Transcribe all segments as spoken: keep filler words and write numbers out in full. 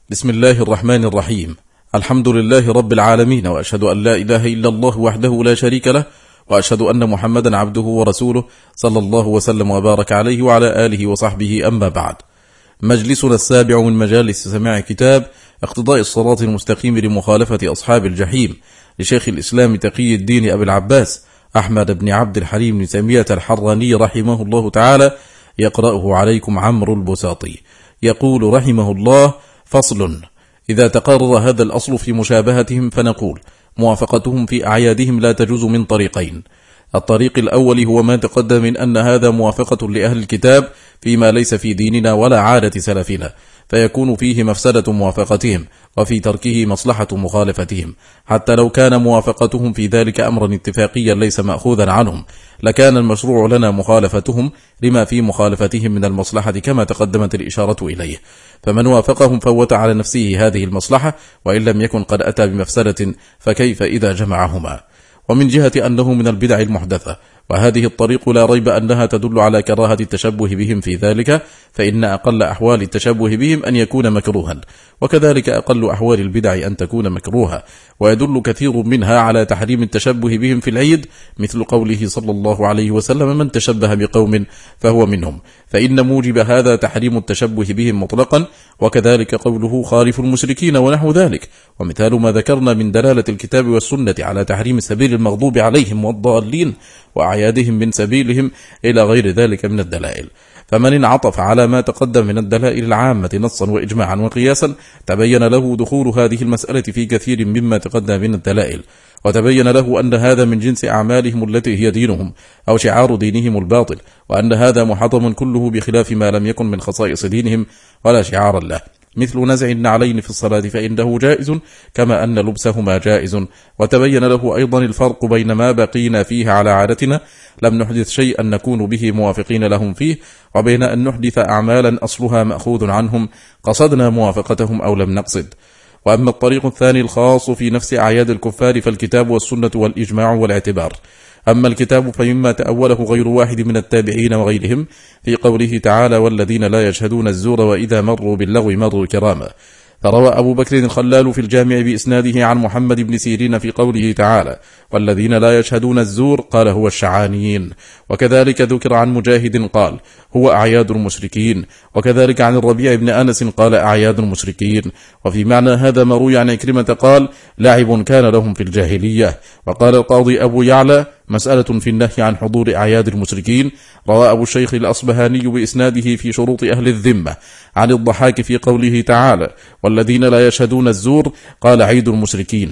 بسم الله الرحمن الرحيم. الحمد لله رب العالمين، وأشهد أن لا إله إلا الله وحده لا شريك له، وأشهد أن محمدا عبده ورسوله صلى الله وسلم وبارك عليه وعلى آله وصحبه. أما بعد، مجلسنا السابع من مجالس سماع كتاب اقتضاء الصراط المستقيم لمخالفة أصحاب الجحيم لشيخ الإسلام تقي الدين أبي العباس أحمد بن عبد الحليم بن تيمية الحراني رحمه الله تعالى، يقرأه عليكم عمرو البساطي. يقول رحمه الله: فصل: إذا تقرر هذا الأصل في مشابهتهم فنقول موافقتهم في أعيادهم لا تجوز من طريقين. الطريق الأول هو ما تقدم من أن هذا موافقة لأهل الكتاب فيما ليس في ديننا ولا عادة سلفنا، فيكون فيه مفسدة موافقتهم وفي تركه مصلحة مخالفتهم، حتى لو كان موافقتهم في ذلك أمرا اتفاقيا ليس مأخوذا عنهم، لكان المشروع لنا مخالفتهم لما في مخالفتهم من المصلحة كما تقدمت الإشارة إليه. فمن وافقهم فوت على نفسه هذه المصلحة، وإن لم يكن قد أتى بمفسدة فكيف إذا جمعهما. ومن جهة أنه من البدع المحدثة، وهذه الطريق لا ريب أنها تدل على كراهة التشبه بهم في ذلك، فإن أقل أحوال التشبه بهم أن يكون مكروها، وكذلك أقل أحوال البدع أن تكون مكروها. ويدل كثير منها على تحريم التشبه بهم في العيد، مثل قوله صلى الله عليه وسلم: من تشبه بقوم فهو منهم، فإن موجب هذا تحريم التشبه بهم مطلقا، وكذلك قوله: خالف المشركين ونحو ذلك. ومثال ما ذكرنا من دلالة الكتاب والسنة على تحريم سبيل المغضوب عليهم والضالين وأعيادهم من سبيلهم إلى غير ذلك من الدلائل. فمن انعطف على ما تقدم من الدلائل العامة نصا وإجماعا وقياسا، تبين له دخول هذه المسألة في كثير مما تقدم من الدلائل، وتبين له أن هذا من جنس أعمالهم التي هي دينهم أو شعار دينهم الباطل، وأن هذا محرم كله بخلاف ما لم يكن من خصائص دينهم ولا شعارا له، مثل نزع النعلين في الصلاة فإنه جائز كما أن لبسهما جائز. وتبين له أيضا الفرق بين ما بقينا فيه على عادتنا لم نحدث شيئا نكون به موافقين لهم فيه، وبين أن نحدث أعمالا أصلها مأخوذ عنهم قصدنا موافقتهم أو لم نقصد. وأما الطريق الثاني الخاص في نفس أعياد الكفار فالكتاب والسنة والإجماع والاعتبار. أما الكتاب فمما تأوله غير واحد من التابعين وغيرهم في قوله تعالى: والذين لا يشهدون الزور وإذا مروا باللغو مروا كراما. فروى أبو بكر الخلال في الجامع بإسناده عن محمد بن سيرين في قوله تعالى: والذين لا يشهدون الزور قال هو الشعانيين. وكذلك ذكر عن مجاهد قال هو أعياد المشركين. وكذلك عن الربيع بن أنس قال أعياد المشركين. وفي معنى هذا ما روي عن عكرمة قال: لعب كان لهم في الجاهلية. وقال القاضي أبو يعلى: مسألة في النهي عن حضور أعياد المشركين. روى أبو الشيخ الأصبهاني بإسناده في شروط أهل الذمة عن الضحاك في قوله تعالى: والذين لا يشهدون الزور قال عيد المشركين.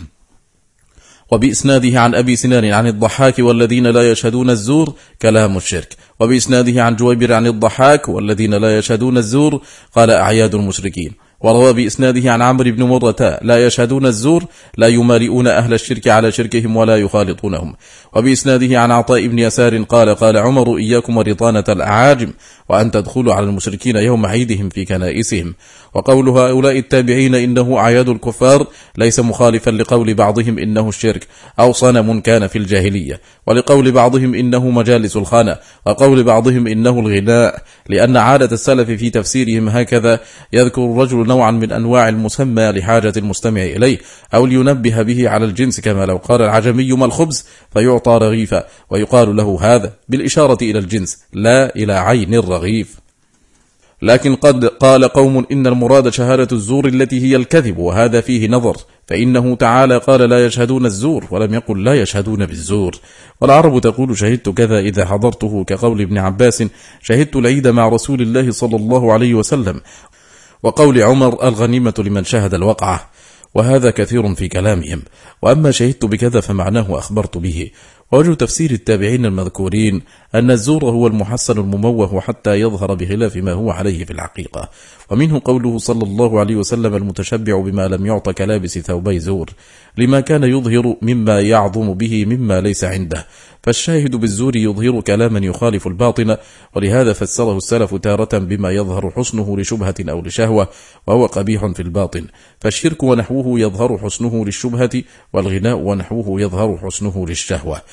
وبإسناده عن أبي سنان عن الضحاك: والذين لا يشهدون الزور كلام الشرك. وبإسناده عن جويبر عن الضحاك: والذين لا يشهدون الزور قال أعياد المشركين. وروى بإسناده عن عمرو بن مرة: لا يشهدون الزور لا يمالئون أهل الشرك على شركهم ولا يخالطونهم. وبإسناده عن عطاء بن يسار قال: قال عمر: إياكم ورطانة الأعاجم، وأن تدخلوا على المشركين يوم عيدهم في كنائسهم. وقول هؤلاء التابعين إنه أعياد الكفار ليس مخالفا لقول بعضهم إنه الشرك أو صنم كان في الجاهلية، ولقول بعضهم إنه مجالس الخانة، وقول بعضهم إنه الغناء، لأن عادة السلف في تفسيرهم هكذا: يذكر الرجل نوعا من أنواع المسمى لحاجة المستمع إليه أو لينبه به على الجنس، كما لو قال العجمي ما الخبز فيعطى رغيفا، ويقال له هذا بالإشارة إلى الجنس لا إلى عين الرغيف. لكن قد قال قوم إن المراد شهادة الزور التي هي الكذب، وهذا فيه نظر، فإنه تعالى قال: لا يشهدون الزور، ولم يقل لا يشهدون بالزور. والعرب تقول شهدت كذا إذا حضرته، كقول ابن عباس: شهدت العيد مع رسول الله صلى الله عليه وسلم، وقول عمر: الغنيمة لمن شهد الوقعة. وهذا كثير في كلامهم. وأما شهدت بكذا فمعناه أخبرت به. ووجه تفسير التابعين المذكورين أن الزور هو المحسن المموه حتى يظهر بخلاف ما هو عليه في الحقيقة. ومنه قوله صلى الله عليه وسلم: المتشبع بما لم يعط كلابس ثوبي زور، لما كان يظهر مما يعظم به مما ليس عنده. فالشاهد بالزور يظهر كلاما يخالف الباطن، ولهذا فسره السلف تارة بما يظهر حسنه لشبهة أو لشهوة وهو قبيح في الباطن. فالشرك ونحوه يظهر حسنه للشبهة، والغناء ونحوه يظهر حسنه للشهوة.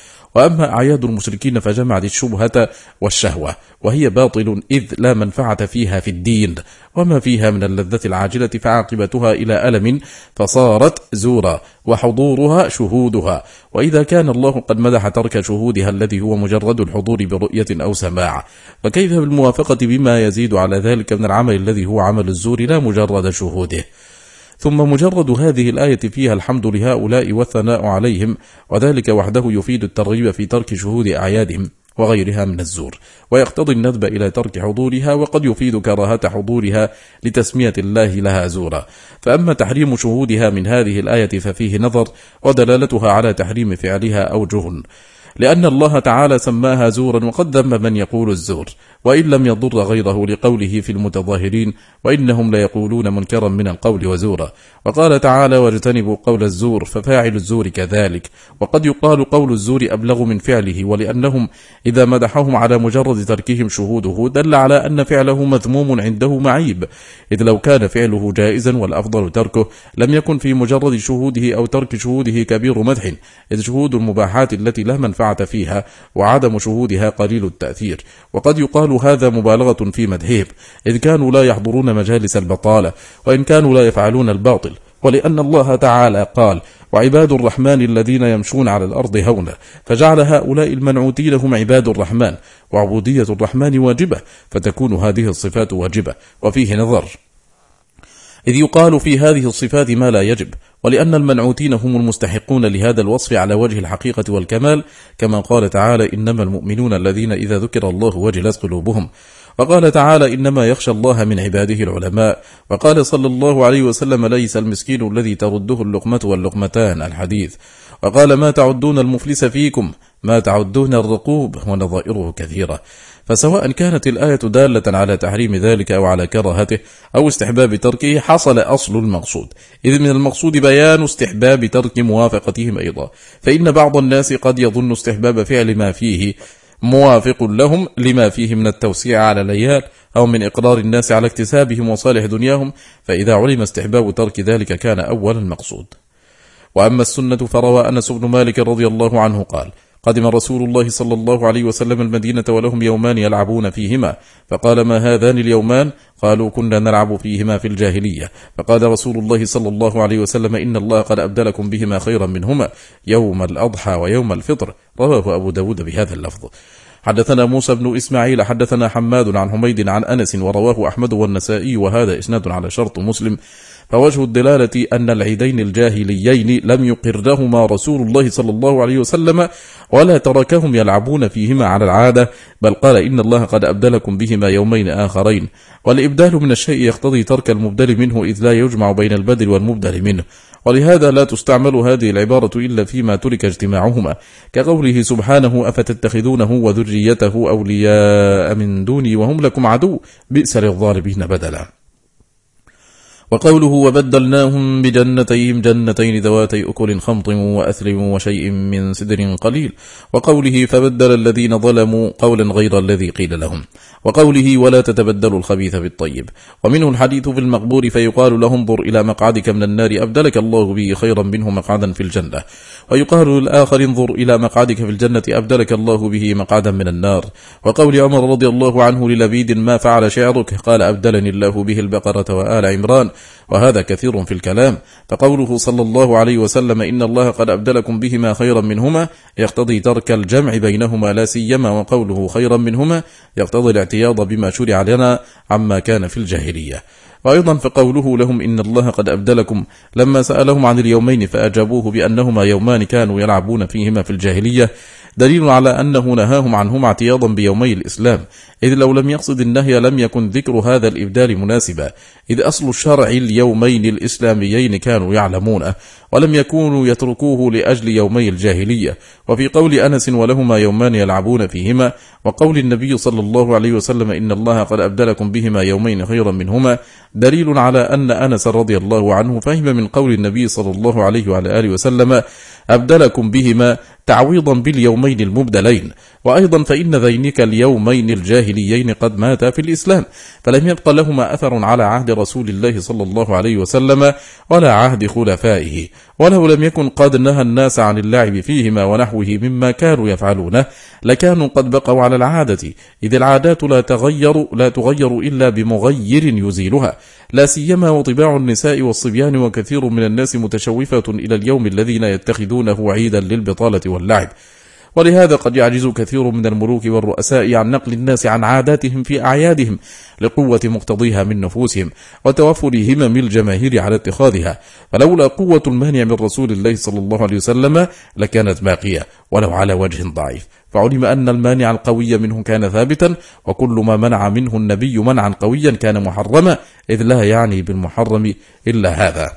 وأما أعياد المشركين فجمعت الشبهة والشهوة، وهي باطل إذ لا منفعة فيها في الدين، وما فيها من اللذة العاجلة فعاقبتها إلى ألم فصارت زورا، وحضورها شهودها. وإذا كان الله قد مدح ترك شهودها الذي هو مجرد الحضور برؤية أو سماع، فكيف بالموافقة بما يزيد على ذلك من العمل الذي هو عمل الزور لا مجرد شهوده؟ ثم مجرد هذه الآية فيها الحمد لهؤلاء والثناء عليهم، وذلك وحده يفيد الترغيب في ترك شهود أعيادهم وغيرها من الزور، ويقتضي الندب إلى ترك حضورها، وقد يفيد كراهة حضورها لتسمية الله لها زورا. فأما تحريم شهودها من هذه الآية ففيه نظر، ودلالتها على تحريم فعلها أوجه، لأن الله تعالى سماها زورا، وقد ذم من يقول الزور وإن لم يضر غيره لقوله في المتظاهرين وإنهم ليقولون منكرا من القول وزورا. وقال تعالى واجتنبوا قول الزور، ففاعل الزور كذلك. وقد يقال قول الزور أبلغ من فعله، ولأنهم إذا مدحهم على مجرد تركهم شهوده دل على أن فعله مذموم عنده معيب، إذ لو كان فعله جائزا والأفضل تركه لم يكن في مجرد شهوده أو ترك شهوده كبير مدح، إذ شهود المباحات التي لا منفعة فيها وعدم شهودها قليل التأثير. وقد يقال هذا مبالغة في مدحهم، إذ كانوا لا يحضرون مجالس البطالة، وإن كانوا لا يفعلون الباطل، ولأن الله تعالى قال وعباد الرحمن الذين يمشون على الأرض هونا، فجعل هؤلاء المنعوتين هم عباد الرحمن، وعبودية الرحمن واجبة، فتكون هذه الصفات واجبة. وفيه نظر، إذ يقال في هذه الصفات ما لا يجب، ولأن المنعوتين هم المستحقون لهذا الوصف على وجه الحقيقة والكمال، كما قال تعالى إنما المؤمنون الذين إذا ذكر الله وجلت قلوبهم. وقال تعالى إنما يخشى الله من عباده العلماء. وقال صلى الله عليه وسلم ليس المسكين الذي ترده اللقمة واللقمتان الحديث. وقال ما تعدون المفلس فيكم ما تعدون الرقوب، ونظائره كثيرة. فسواء كانت الآية دالة على تحريم ذلك أو على كراهته أو استحباب تركه حصل أصل المقصود، إذ من المقصود بيان استحباب ترك موافقتهم أيضا، فإن بعض الناس قد يظن استحباب فعل ما فيه موافق لهم لما فيه من التوسيع على العيال أو من إقرار الناس على اكتسابهم وصالح دنياهم، فإذا علم استحباب ترك ذلك كان أول المقصود. وأما السنة فروى أنس بن مالك رضي الله عنه قال قدم رسول الله صلى الله عليه وسلم المدينة ولهم يومان يلعبون فيهما، فقال ما هذان اليومان؟ قالوا كنا نلعب فيهما في الجاهلية. فقال رسول الله صلى الله عليه وسلم إن الله قد أبدلكم بهما خيرا منهما يوم الأضحى ويوم الفطر. رواه أبو داود بهذا اللفظ. حدثنا موسى بن إسماعيل حدثنا حماد عن حميد عن أنس، ورواه أحمد والنسائي، وهذا إسناد على شرط مسلم. فوجه الدلالة أن العيدين الجاهليين لم يقرهما رسول الله صلى الله عليه وسلم ولا تركهم يلعبون فيهما على العادة، بل قال إن الله قد أبدلكم بهما يومين آخرين. والإبدال من الشيء يقتضي ترك المبدل منه، إذ لا يجمع بين البدل والمبدل منه، ولهذا لا تستعمل هذه العبارة إلا فيما ترك اجتماعهما، كقوله سبحانه أفتتخذونه وذريته أولياء من دوني وهم لكم عدو بئس للظالمين بدلا. وقوله وبدلناهم بجنتيهم جنتين ذواتي أكل خمط وأثل وشيء من سدر قليل. وقوله فبدل الذين ظلموا قولا غير الذي قيل لهم. وقوله ولا تتبدلوا الخبيث بالطيب. ومنه الحديث في المقبور فيقال له انظر إلى مقعدك من النار أبدلك الله به خيرا منه مقعدا في الجنة. ويقال للآخر انظر إلى مقعدك في الجنة أبدلك الله به مقعدا من النار. وقول عمر رضي الله عنه للبيد ما فعل شعرك؟ قال أبدلني الله به البقرة وآل عمران. وهذا كثير في الكلام. فقوله صلى الله عليه وسلم إن الله قد أبدلكم بهما خيرا منهما يقتضي ترك الجمع بينهما لا سيما، وقوله خيرا منهما يقتضي الاعتياض بما شرع لنا عما كان في الجاهلية. وأيضا فقوله لهم إن الله قد أبدلكم لما سألهم عن اليومين فأجابوه بأنهما يومان كانوا يلعبون فيهما في الجاهلية دليل على أنه نهاهم عنهما اعتياضا بيومي الإسلام، إذ لو لم يقصد النهي لم يكن ذكر هذا الإبدال مناسبا، إذ أصل الشرع اليومين الإسلاميين كانوا يعلمونه ولم يكونوا يتركوه لأجل يومي الجاهلية. وفي قول أنس ولهما يومان يلعبون فيهما، وقول النبي صلى الله عليه وسلم إن الله قد أبدلكم بهما يومين خيرا منهما دليل على أن أنس رضي الله عنه فهم من قول النبي صلى الله عليه وعلى آله وسلم أبدلكم بهما تعويضا باليومين المبدلين. وأيضا فإن ذينك اليومين الجاهليين قد ماتا في الإسلام، فلم يبق لهما أثر على عهد رسول الله صلى الله عليه وسلم ولا عهد خلفائه، ولو لم يكن قد نهى الناس عن اللعب فيهما ونحوه مما كانوا يفعلونه لكانوا قد بقوا على العادة، إذ العادات لا تغير لا تغير إلا بمغير يزيلها، لا سيما وطباع النساء والصبيان وكثير من الناس متشوفة إلى اليوم الذين يتخذونه عيدا للبطالة واللعب. ولهذا قد يعجز كثير من الملوك والرؤساء عن نقل الناس عن عاداتهم في أعيادهم لقوة مقتضيها من نفوسهم وتوفر همم الجماهير على اتخاذها، فلولا قوة المانع من رسول الله صلى الله عليه وسلم لكانت باقية ولو على وجه ضعيف، فعلم أن المانع القوي منه كان ثابتا، وكل ما منع منه النبي منعا قويا كان محرما، إذ لا يعني بالمحرم إلا هذا.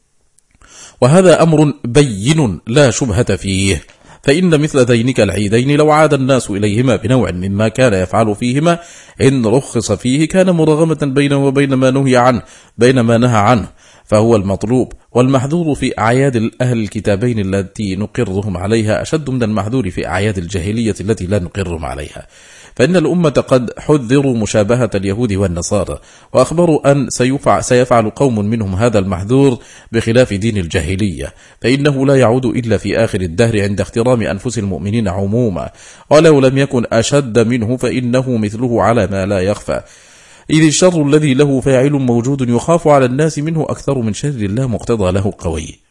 وهذا أمر بين لا شبهة فيه، فإن مثل ذينك العيدين لو عاد الناس إليهما بنوع مما كان يفعل فيهما إن رخص فيه كان مرغمة بينه وبين ما نهي عنه بين ما نهى عنه، فهو المطلوب والمحذور في أعياد أهل الكتابين التي نقرهم عليها أشد من المحذور في أعياد الجاهلية التي لا نقرهم عليها، فإن الأمة قد حذروا مشابهة اليهود والنصارى، وأخبروا أن سيفعل قوم منهم هذا المحذور بخلاف دين الجاهلية، فإنه لا يعود إلا في آخر الدهر عند اخترام أنفس المؤمنين عموما، ولو لم يكن أشد منه فإنه مثله على ما لا يخفى، إذ الشر الذي له فاعل موجود يخاف على الناس منه أكثر من شر لا مقتضى له قوي.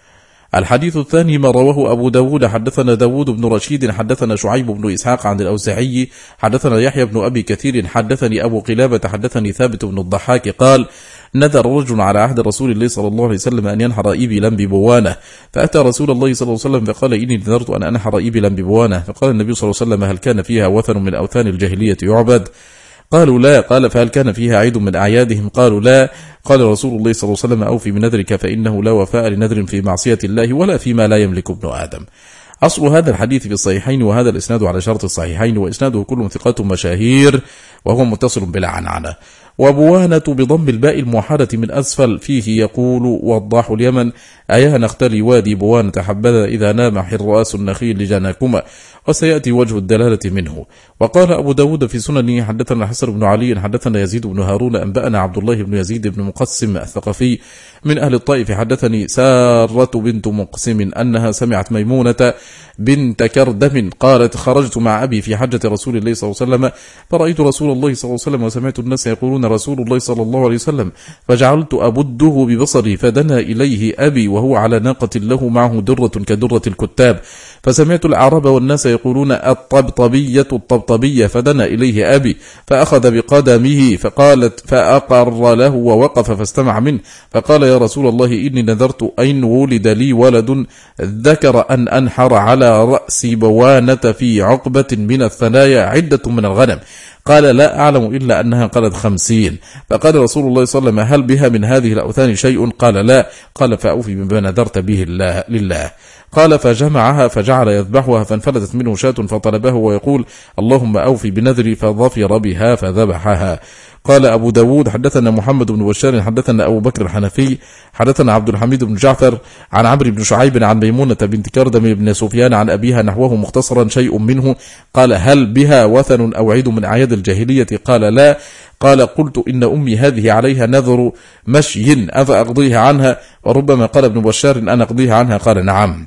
الحديث الثاني ما رواه أبو داود حدثنا داود بن رشيد حدثنا شعيب بن إسحاق عن الأوزاعي حدثنا يحيى بن أبي كثير حدثني أبو قلابة حدثني ثابت بن الضحاك قال: نذر رجل على عهد رسول الله صلى الله عليه وسلم أن ينحر إبلا ببوانة، فأتى رسول الله صلى الله عليه وسلم فقال: إني نذرت أن أنحر إبلا ببوانة، فقال النبي صلى الله عليه وسلم: هل كان فيها وثن من أوثان الجاهلية يعبد؟ قالوا لا. قال: فهل كان فيها عيد من أعيادهم؟ قالوا لا. قال رسول الله صلى الله عليه وسلم: أوفي بنذرك فإنه لا وفاء لنذر في معصية الله ولا فيما لا يملك ابن آدم. أصل هذا الحديث في الصحيحين، وهذا الإسناد على شرط الصحيحين، وإسناده كل ثقات مشاهير وهو متصل بلا عنعنة. وبوانة بضم الباء الموحدة من أسفل فيه يقول وضاح اليمن: أيها نختلي وادي بوانة حبذا إذا نام حر رؤاس النخيل لجناكما، وسيأتي وجه الدلالة منه. وقال أبو داود في سننه حدثنا حسن بن علي حدثنا يزيد بن هارون أنبأنا عبد الله بن يزيد بن مقسم الثقفي من أهل الطائف حدثني سارة بنت مقسم أنها سمعت ميمونة بنت كردم قالت: خرجت مع أبي في حجة رسول الله صلى الله عليه وسلم، فرأيت رسول الله صلى الله عليه وسلم وسمعت الناس يقولون رسول الله صلى الله عليه وسلم، فجعلت أبده ببصري، فدنا إليه أبي وهو على ناقة له معه درة كدرة الكتاب، فسمعت الأعراب والناس يقولون الطبطبية الطبطبية، فدنا إليه أبي فأخذ بقدمه فقالت فأقر له ووقف فاستمع منه، فقال: يا رسول الله إني نذرت أن ولد لي ولد ذكر أن أنحر على رأس بوانة في عقبة من الثنايا عدة من الغنم. قال: لا أعلم إلا أنها قالت خمسين. فقال رسول الله صلى الله عليه وسلم: هل بها من هذه الأوثان شيء؟ قال: لا. قال: فأوفي بما نذرت به الله لله. قال: فجمعها فجعل يذبحها، فانفلتت منه شاة فطلبه ويقول: اللهم أوفي بنذري، فظفر بها فذبحها. قال أبو داود حدثنا محمد بن بشار حدثنا أبو بكر الحنفي حدثنا عبد الحميد بن جعفر عن عمرو بن شعيب عن ميمونة بنت كردم بن سفيان عن أبيها نحوه مختصرا شيء منه. قال: هل بها وثن أو عيد من أعياد الجاهلية؟ قال: لا. قال: قلت إن أمي هذه عليها نذر مشي أفأقضيها عنها؟ وربما قال ابن بشار أن أقضيها عنها. قال: نعم.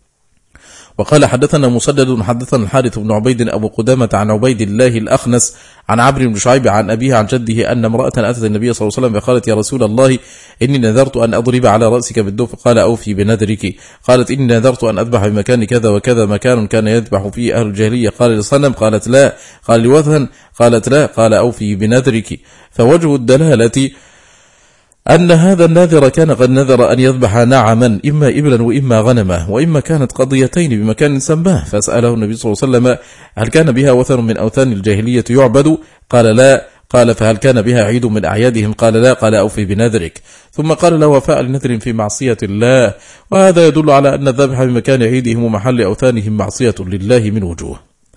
وقال حدثنا مسدد حدثنا الحارث بن عبيد أبو قدامة عن عبيد الله الأخنس عن عمرو بن شعيب عن أبيه عن جده أن امرأة أتت النبي صلى الله عليه وسلم فقالت: يا رسول الله إني نذرت أن أضرب على رأسك بالدف. قال: أوفي بنذرك. قالت: إني نذرت أن أذبح بمكان كذا وكذا، مكان كان يذبح فيه أهل الجاهلية. قال: لصنم؟ قالت: لا. قال: لوثن؟ قالت: لا. قال: أوفي بنذرك. فوجه الدلالة أن هذا الناذر كان قد نذر أن يذبح نعما، إما إبلا وإما غنما، وإما كانت قضيتين بمكان سماه، فسأله النبي صلى الله عليه وسلم: هل كان بها وثن من أوثان الجاهلية يعبد؟ قال: لا. قال: فهل كان بها عيد من أعيادهم؟ قال: لا. قال: أوفي بنذرك. ثم قال: لا وفاء لنذر في معصية الله. وهذا يدل على أن الذبح بمكان عيدهم ومحل أوثانهم معصية لله من وجوه.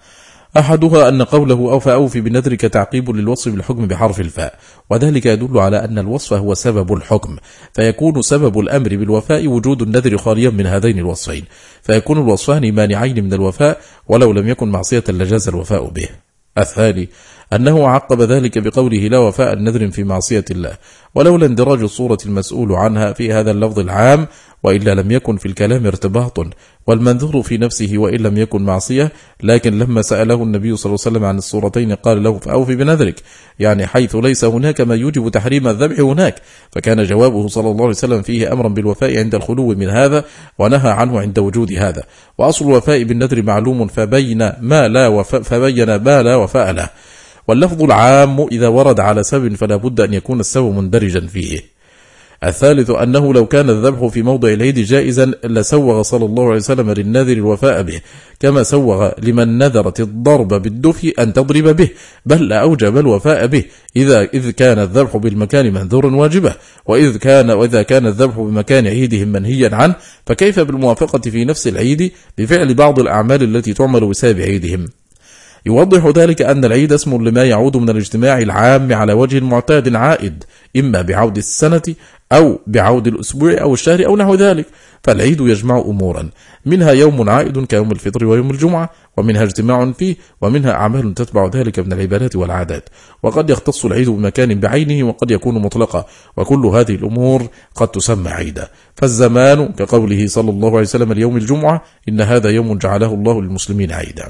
أحدها أن قوله أو فأوف بنذرك تعقيب للوصف بالحكم بحرف الفاء، وذلك يدل على أن الوصف هو سبب الحكم، فيكون سبب الأمر بالوفاء وجود النذر خاليا من هذين الوصفين، فيكون الوصفان مانعين من الوفاء، ولو لم يكن معصية لجاز الوفاء به. الثاني أنه عقب ذلك بقوله لا وفاء النذر في معصية الله، ولولا اندراج الصورة المسؤول عنها في هذا اللفظ العام، وإلا لم يكن في الكلام ارتباط، والمنذور في نفسه وإن لم يكن معصية، لكن لما سأله النبي صلى الله عليه وسلم عن الصورتين قال له فأوف بنذرك، يعني حيث ليس هناك ما يوجب تحريم الذبح هناك، فكان جوابه صلى الله عليه وسلم فيه أمرا بالوفاء عند الخلو من هذا، ونهى عنه عند وجود هذا. وأصل الوفاء بالنذر معلوم، فبين ما لا وفاء فبين ما لا وفاء له. واللفظ العام إذا ورد على سبب فلا بد أن يكون السبب مندرجا فيه. الثالث أنه لو كان الذبح في موضع العيد جائزا لسوغ صلى الله عليه وسلم للناذر الوفاء به، كما سوغ لمن نذرت الضرب بالدف أن تضرب به، بل أوجب الوفاء به إذا إذ كان الذبح بالمكان منذورا واجبة، وإذ كان وإذا كان الذبح بمكان عيدهم منهيا عنه، فكيف بالموافقة في نفس العيد بفعل بعض الأعمال التي تعمل بسبب عيدهم؟ يوضح ذلك أن العيد اسم لما يعود من الاجتماع العام على وجه معتاد عائد، إما بعود السنة أو بعود الأسبوع أو الشهر أو نحو ذلك، فالعيد يجمع أمورا، منها يوم عائد كيوم الفطر ويوم الجمعة، ومنها اجتماع فيه، ومنها أعمال تتبع ذلك من العبادات والعادات، وقد يختص العيد بمكان بعينه وقد يكون مطلقا، وكل هذه الأمور قد تسمى عيدا. فالزمان كقوله صلى الله عليه وسلم اليوم الجمعة إن هذا يوم جعله الله للمسلمين عيدا.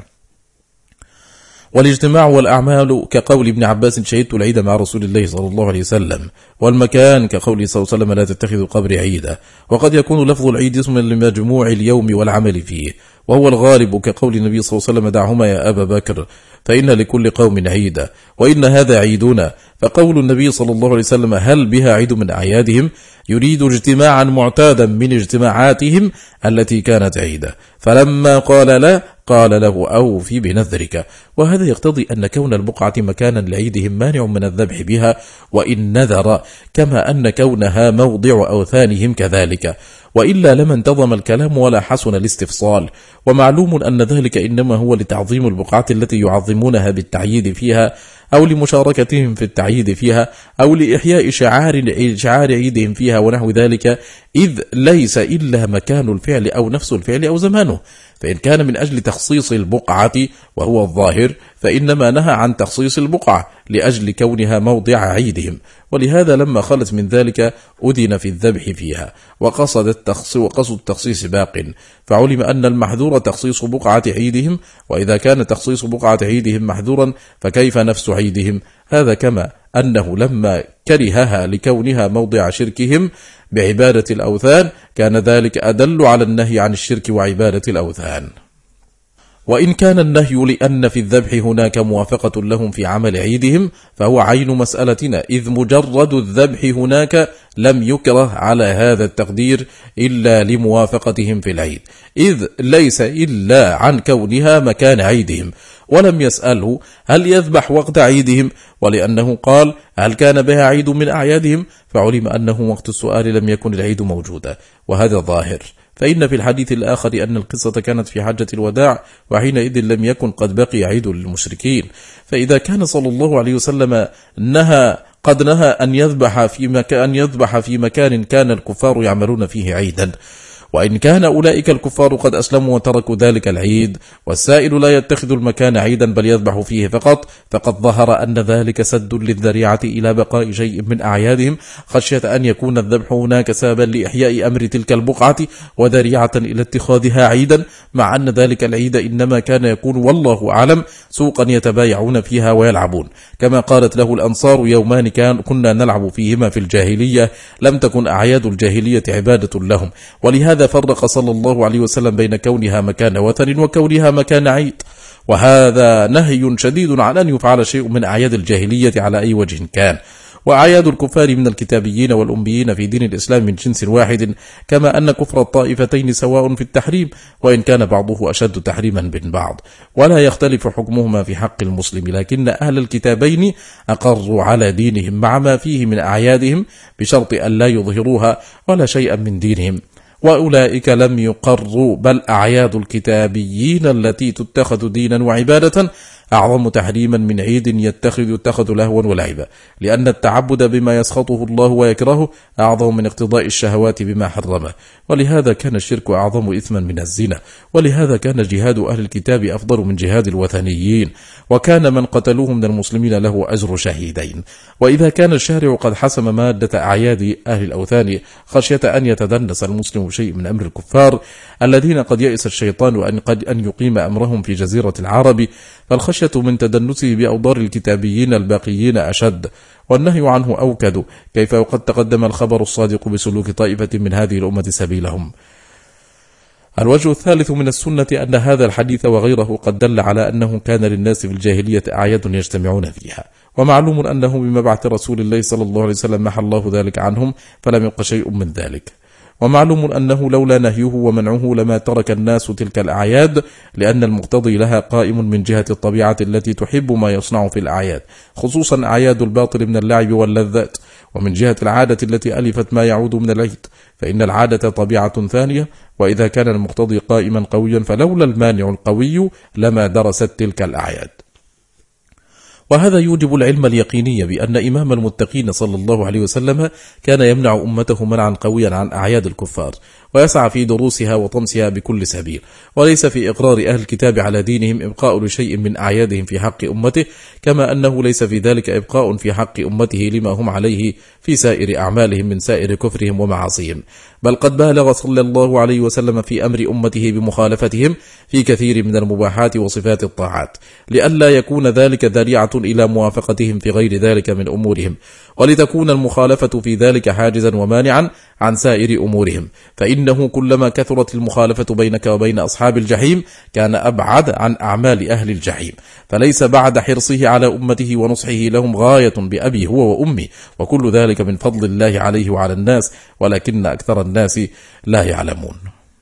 والاجتماع والأعمال كقول ابن عباس شهدت العيد مع رسول الله صلى الله عليه وسلم، والمكان كقوله صلى الله عليه وسلم لا تتخذوا قبري عيدا. وقد يكون لفظ العيد اسما لمجموع اليوم والعمل فيه، وهو الغالب كقول النبي صلى الله عليه وسلم دعهما يا أبا بكر فإن لكل قوم عيدا، وإن هذا عيدنا. فقول النبي صلى الله عليه وسلم هل بها عيد من أعيادهم يريد اجتماعا معتادا من اجتماعاتهم التي كانت عيدا، فلما قال لا قال له أوفي بنذرك. وهذا يقتضي أن كون البقعة مكانا لعيدهم مانع من الذبح بها وإن نذر، كما أن كونها موضع أوثانهم كذلك، وإلا لما انتظم الكلام ولا حسن الاستفصال. ومعلوم أن ذلك إنما هو لتعظيم البقعة التي يعظمونها بالتعييد فيها، أو لمشاركتهم في التعييد فيها، أو لإحياء شعار شعار عيدهم فيها ونحو ذلك، إذ ليس إلا مكان الفعل أو نفس الفعل أو زمانه. فإن كان من أجل تخصيص البقعة وهو الظاهر فإنما نهى عن تخصيص البقعة لأجل كونها موضع عيدهم، ولهذا لما خلت من ذلك أذن في الذبح فيها، وقصد التخصيص وقصد التخصيص باق، فعلم أن المحذور تخصيص بقعة عيدهم، وإذا كان تخصيص بقعة عيدهم محذورا فكيف نفس عيدهم؟ هذا كما أنه لما كرهها لكونها موضع شركهم بعبادة الأوثان كان ذلك أدل على النهي عن الشرك وعبادة الأوثان. وإن كان النهي لأن في الذبح هناك موافقة لهم في عمل عيدهم فهو عين مسألتنا، إذ مجرد الذبح هناك لم يكره على هذا التقدير إلا لموافقتهم في العيد، إذ ليس إلا عن كونها مكان عيدهم، ولم يسأله هل يذبح وقت عيدهم، ولأنه قال هل كان بها عيد من أعيادهم فعلم أنه وقت السؤال لم يكن العيد موجودا، وهذا ظاهر. فإن في الحديث الآخر أن القصة كانت في حجة الوداع، وحينئذ لم يكن قد بقي عيد للمشركين، فإذا كان صلى الله عليه وسلم نهى قد نهى أن يذبح في مكان يذبح في مكان كان الكفار يعملون فيه عيدا، وإن كان أولئك الكفار قد أسلموا وتركوا ذلك العيد، والسائل لا يتخذ المكان عيدا بل يذبح فيه فقط، فقد ظهر أن ذلك سد للذريعة إلى بقاء شيء من أعيادهم، خشية أن يكون الذبح هناك سببا لإحياء أمر تلك البقعة وذريعة إلى اتخاذها عيدا، مع أن ذلك العيد إنما كان يكون والله أعلم سوقا يتبايعون فيها ويلعبون، كما قالت له الأنصار يومان كان كنا نلعب فيهما في الجاهلية، لم تكن أعياد الجاهلية عبادة لهم. ولهذا فرق صلى الله عليه وسلم بين كونها مكان وثن وكونها مكان عيد، وهذا نهي شديد عن أن يفعل شيء من أعياد الجاهلية على أي وجه كان. وأعياد الكفار من الكتابيين والأميين في دين الإسلام من جنس واحد، كما أن كفر الطائفتين سواء في التحريم، وإن كان بعضه أشد تحريما من بعض، ولا يختلف حكمهما في حق المسلم، لكن أهل الكتابين أقروا على دينهم مع ما فيه من أعيادهم بشرط أن لا يظهروها ولا شيئا من دينهم. وأولئك لم يقروا، بل أعياد الكتابيين التي تتخذ دينا وعبادة أعظم تحريما من عيد يتخذ يتخذ لهوا ولعبا، لأن التعبد بما يسخطه الله ويكرهه أعظم من اقتضاء الشهوات بما حرمه، ولهذا كان الشرك أعظم إثما من الزنا، ولهذا كان جهاد أهل الكتاب أفضل من جهاد الوثنيين، وكان من قتلوه من المسلمين له أجر شهيدين. وإذا كان الشارع قد حسم مادة أعياد أهل الأوثان خشية أن يتدنس المسلم شيء من أمر الكفار الذين قد يئس الشيطان أن قد أن يقيم أمرهم في جزيرة العرب، فالخشية من تدنسه بأوضار الكتابيين الباقيين أشد، والنهي عنه أوكد، كيف وقد تقدم الخبر الصادق بسلوك طائفة من هذه الأمة سبيلهم. الوجه الثالث من السنة أن هذا الحديث وغيره قد دل على أنه كان للناس في الجاهلية أعياد يجتمعون فيها، ومعلوم أنه بمبعث رسول الله صلى الله عليه وسلم محى الله ذلك عنهم فلم يبق شيء من ذلك، ومعلوم أنه لولا نهيه ومنعه لما ترك الناس تلك الأعياد، لأن المقتضي لها قائم من جهة الطبيعة التي تحب ما يصنع في الأعياد، خصوصا أعياد الباطل من اللعب واللذات، ومن جهة العادة التي ألفت ما يعود من العيد، فإن العادة طبيعة ثانية، وإذا كان المقتضي قائما قويا فلولا المانع القوي لما درست تلك الأعياد. وهذا يوجب العلم اليقيني بأن إمام المتقين صلى الله عليه وسلم كان يمنع أمته منعا قويا عن أعياد الكفار، ويسعى في دروسها وطمسها بكل سبيل، وليس في إقرار أهل الكتاب على دينهم إبقاء لشيء من أعيادهم في حق أمته، كما أنه ليس في ذلك إبقاء في حق أمته لما هم عليه في سائر أعمالهم من سائر كفرهم ومعاصيهم، بل قد بالغ صلى الله عليه وسلم في أمر أمته بمخالفتهم في كثير من المباحات وصفات الطاعات، لئلا يكون ذلك ذريعة إلى موافقتهم في غير ذلك من أمورهم، ولتكون المخالفة في ذلك حاجزا ومانعا عن سائر أمورهم، فإنه كلما كثرت المخالفة بينك وبين أصحاب الجحيم كان أبعد عن أعمال أهل الجحيم، فليس بعد حرصه على أمته ونصحه لهم غاية بأبي هو وأمي، وكل ذلك من فضل الله عليه وعلى الناس، ولكن أكثر الناس لا يعلمون.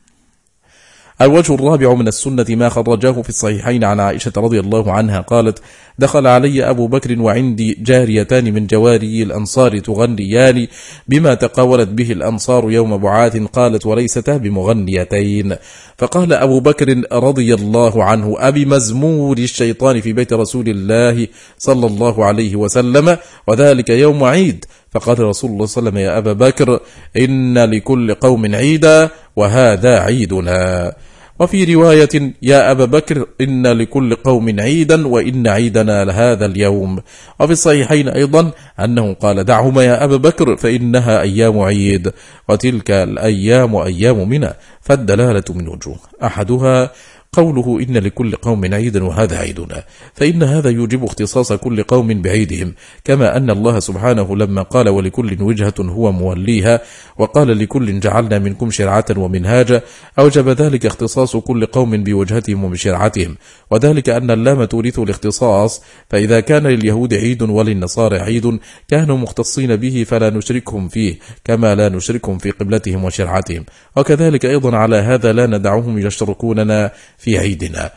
الوجه الرابع من السنة ما خرجاه في الصحيحين عن عائشة رضي الله عنها قالت: دخل علي أبو بكر وعندي جاريتان من جواري الأنصار تغنيان بما تقاولت به الأنصار يوم بعاث، قالت: وليستا بمغنيتين. فقال أبو بكر رضي الله عنه: أبي مزمور الشيطان في بيت رسول الله صلى الله عليه وسلم وذلك يوم عيد. فقال رسول الله صلى الله عليه وسلم: يا أبا بكر إن لكل قوم عيدا وهذا عيدنا. وفي رواية: يا أبا بكر إن لكل قوم عيدا وإن عيدنا لهذا اليوم. وفي الصحيحين أيضا أنه قال: دعهما يا أبا بكر فإنها أيام عيد، وتلك الأيام أيام منى. فالدلالة من وجوه: أحدها قوله إن لكل قوم عيدا وهذا عيدنا، فإن هذا يوجب اختصاص كل قوم بعيدهم، كما أن الله سبحانه لما قال: ولكل وجهة هو موليها، وقال: لكل جعلنا منكم شرعة ومنهاجا، أوجب ذلك اختصاص كل قوم بوجهتهم وبشرعتهم، وذلك أن اللام تورث الاختصاص، فإذا كان لليهود عيد وللنصارى عيد كانوا مختصين به فلا نشركهم فيه، كما لا نشركهم في قبلتهم وشرعتهم، وكذلك أيضا على هذا لا ندعهم يشتركوننا في عيدنا.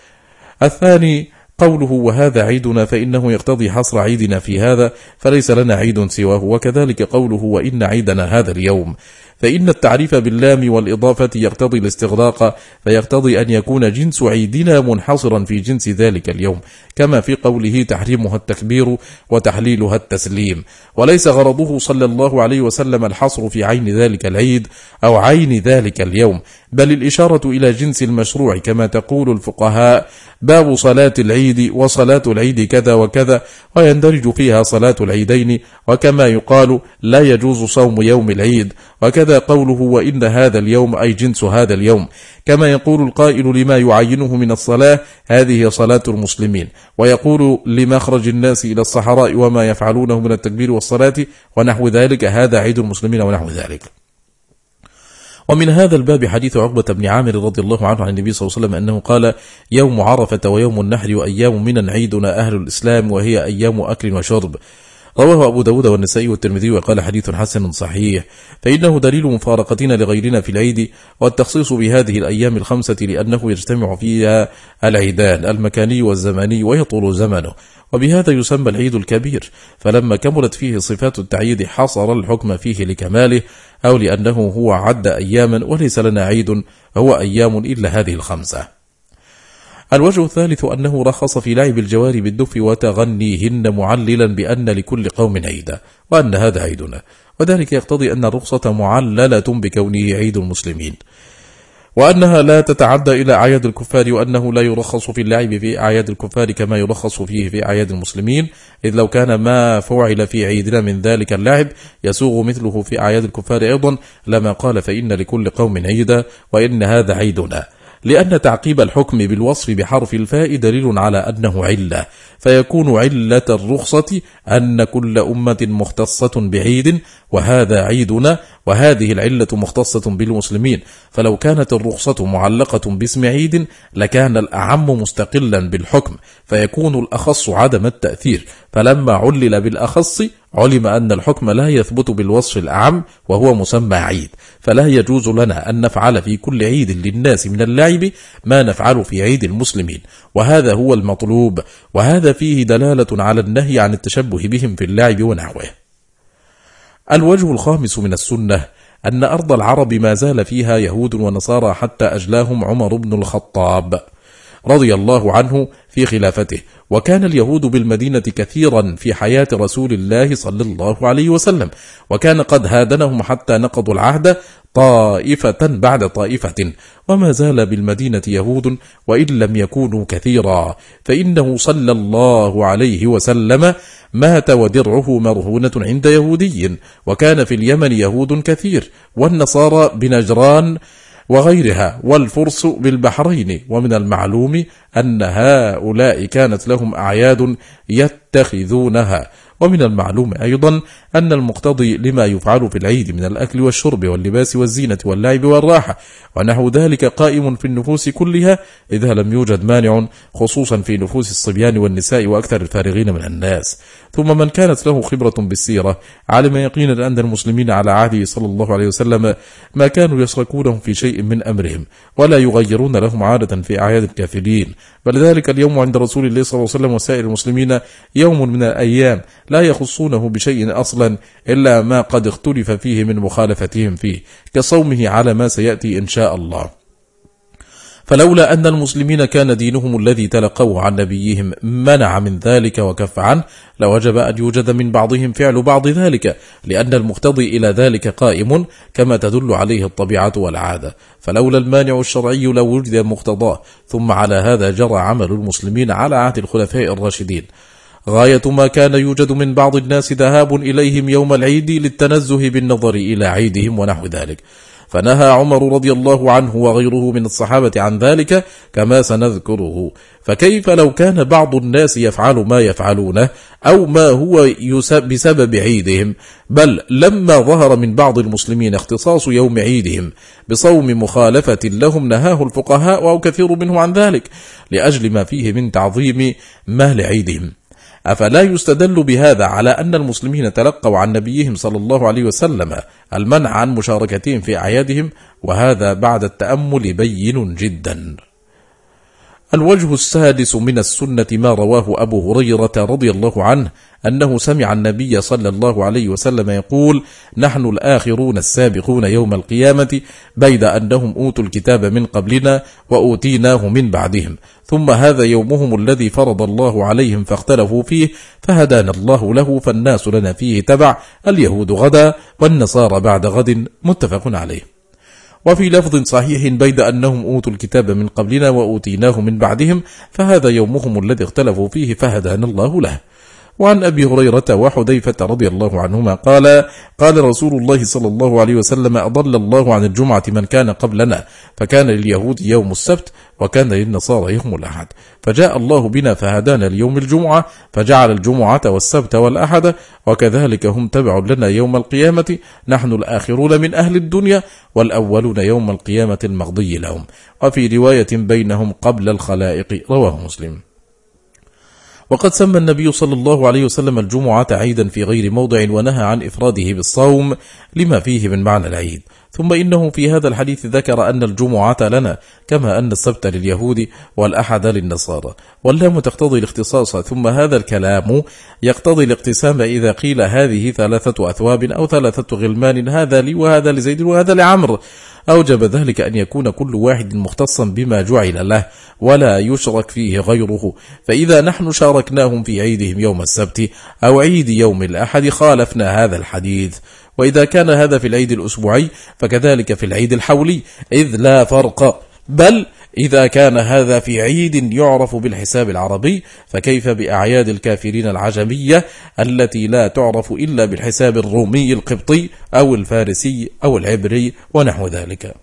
الثاني قوله وهذا عيدنا، فإنه يقتضي حصر عيدنا في هذا، فليس لنا عيد سواه، وكذلك قوله وإن عيدنا هذا اليوم، فإن التعريف باللام والإضافة يقتضي الاستغراق، فيقتضي أن يكون جنس عيدنا منحصرا في جنس ذلك اليوم، كما في قوله تحريمها التكبير وتحليلها التسليم، وليس غرضه صلى الله عليه وسلم الحصر في عين ذلك العيد أو عين ذلك اليوم، بل الإشارة إلى جنس المشروع، كما تقول الفقهاء: باب صلاة العيد وصلاة العيد كذا وكذا، ويندرج فيها صلاة العيدين، وكما يقال لا يجوز صوم يوم العيد، وكذا قوله وإن هذا اليوم أي جنس هذا اليوم، كما يقول القائل لما يعينه من الصلاة هذه صلاة المسلمين، ويقول لمخرج الناس إلى الصحراء وما يفعلونه من التكبير والصلاة ونحو ذلك هذا عيد المسلمين ونحو ذلك. ومن هذا الباب حديث عقبة بن عامر رضي الله عنه عن النبي صلى الله عليه وسلم أنه قال: يوم عرفة ويوم النحر وأيام من عيدنا أهل الإسلام، وهي أيام أكل وشرب. رواه أبو داود والنسائي والترمذي وقال حديث حسن صحيح. فإنه دليل مفارقتنا لغيرنا في العيد، والتخصيص بهذه الأيام الخمسة لأنه يجتمع فيها العيدان المكاني والزماني ويطول زمنه، وبهذا يسمى العيد الكبير. فلما كملت فيه صفات التعييد حصر الحكم فيه لكماله، أو لأنه هو عد أياما وليس لنا عيد هو أيام إلا هذه الخمسة. الوجه الثالث أنه رخص في لعب الجواري بالدف وتغنيهن معللا بأن لكل قوم عيدا، وأن هذا عيدنا، وذلك يقتضي أن الرخصة معللة بكونه عيد المسلمين، وأنها لا تتعدى إلى أعياد الكفار، وأنه لا يرخص في اللعب في أعياد الكفار كما يرخص فيه في أعياد المسلمين، إذ لو كان ما فعل في عيدنا من ذلك اللعب يسوغ مثله في أعياد الكفار أيضا لما قال فإن لكل قوم عيدا وإن هذا عيدنا، لأن تعقيب الحكم بالوصف بحرف الفاء دليل على أنه علة، فيكون علة الرخصة أن كل أمة مختصة بعيد وهذا عيدنا، وهذه العلة مختصة بالمسلمين. فلو كانت الرخصة معلقة باسم عيد لكان الأعم مستقلا بالحكم، فيكون الأخص عدم التأثير، فلما علل بالأخص علم أن الحكم لا يثبت بالوصف الأعم وهو مسمى عيد، فلا يجوز لنا أن نفعل في كل عيد للناس من اللعب ما نفعل في عيد المسلمين، وهذا هو المطلوب، وهذا فيه دلالة على النهي عن التشبه بهم في اللعب ونحوه. الوجه الخامس من السنة أن أرض العرب ما زال فيها يهود ونصارى حتى أجلاهم عمر بن الخطاب رضي الله عنه في خلافته، وكان اليهود بالمدينة كثيرا في حياة رسول الله صلى الله عليه وسلم، وكان قد هادنهم حتى نقضوا العهد طائفة بعد طائفة، وما زال بالمدينة يهود وإن لم يكونوا كثيرا، فإنه صلى الله عليه وسلم مات ودرعه مرهونة عند يهودي، وكان في اليمن يهود كثير، والنصارى بنجران وغيرها، والفرس بالبحرين، ومن المعلوم أن هؤلاء كانت لهم أعياد يتخذونها، ومن المعلوم أيضا أن المقتضي لما يفعل في العيد من الأكل والشرب واللباس والزينة واللعب والراحة ونحو ذلك قائم في النفوس كلها إذا لم يوجد مانع، خصوصا في نفوس الصبيان والنساء وأكثر الفارغين من الناس. ثم من كانت له خبرة بالسيرة علم يقينا أن المسلمين على عهده صلى الله عليه وسلم ما كانوا يشركونهم في شيء من أمرهم ولا يغيرون لهم عادة في أعياد الكافرين، بل ذلك اليوم عند رسول الله صلى الله عليه وسلم وسائر المسلمين يوم من الأيام لا يخصونه بشيء أصلا إلا ما قد اختلف فيه من مخالفتهم فيه، كصومه على ما سيأتي إن شاء الله. فلولا أن المسلمين كان دينهم الذي تلقوه عن نبيهم منع من ذلك وكف عنه لوجب أن يوجد من بعضهم فعل بعض ذلك، لأن المقتضي إلى ذلك قائم كما تدل عليه الطبيعة والعادة، فلولا المانع الشرعي لوجد مقتضاه. ثم على هذا جرى عمل المسلمين على عهد الخلفاء الراشدين، غاية ما كان يوجد من بعض الناس ذهاب إليهم يوم العيد للتنزه بالنظر إلى عيدهم ونحو ذلك، فنهى عمر رضي الله عنه وغيره من الصحابة عن ذلك كما سنذكره. فكيف لو كان بعض الناس يفعل ما يفعلونه أو ما هو بسبب عيدهم؟ بل لما ظهر من بعض المسلمين اختصاص يوم عيدهم بصوم مخالفة لهم نهاه الفقهاء أو كثير منهم عن ذلك لأجل ما فيه من تعظيم ما لعيدهم. أفلا يستدل بهذا على أن المسلمين تلقوا عن نبيهم صلى الله عليه وسلم المنع عن مشاركتهم في أعيادهم؟ وهذا بعد التأمل بين جدا. الوجه السادس من السنة ما رواه أبو هريرة رضي الله عنه أنه سمع النبي صلى الله عليه وسلم يقول: نحن الآخرون السابقون يوم القيامة بيد أنهم أوتوا الكتاب من قبلنا وأوتيناه من بعدهم، ثم هذا يومهم الذي فرض الله عليهم فاختلفوا فيه فهدانا الله له، فالناس لنا فيه تبع، اليهود غدا والنصارى بعد غد، متفق عليه. وفي لفظ صحيح بيد أنهم أوتوا الكتاب من قبلنا وأوتيناه من بعدهم، فهذا يومهم الذي اختلفوا فيه فهدانا الله له. وعن أبي هريرة وحذيفة رضي الله عنهما قال: قال رسول الله صلى الله عليه وسلم: أضل الله عن الجمعة من كان قبلنا، فكان لليهود يوم السبت وكان للنصارى يوم الأحد، فجاء الله بنا فهدانا ليوم الجمعة، فجعل الجمعة والسبت والأحد، وكذلك هم تبع لنا يوم القيامة، نحن الآخرون من أهل الدنيا والأولون يوم القيامة المغضي لهم، وفي رواية بينهم قبل الخلائق، رواه مسلم. وقد سمى النبي صلى الله عليه وسلم الجمعة عيدا في غير موضع ونهى عن إفراده بالصوم لما فيه من معنى العيد. ثم إنه في هذا الحديث ذكر أن الجمعة لنا كما أن السبت لليهود والأحد للنصارى، واللام تقتضي الاختصاص، ثم هذا الكلام يقتضي الاقتسام إذا قيل هذه ثلاثة أثواب أو ثلاثة غلمان، هذا لي وهذا لزيد وهذا لعمر، أوجب ذلك أن يكون كل واحد مختصا بما جعل له ولا يشرك فيه غيره، فإذا نحن شاركناهم في عيدهم يوم السبت أو عيد يوم الأحد خالفنا هذا الحديث. وإذا كان هذا في العيد الأسبوعي فكذلك في العيد الحولي، إذ لا فرق، بل إذا كان هذا في عيد يعرف بالحساب العربي فكيف بأعياد الكافرين العجمية التي لا تعرف إلا بالحساب الرومي القبطي أو الفارسي أو العبري ونحو ذلك.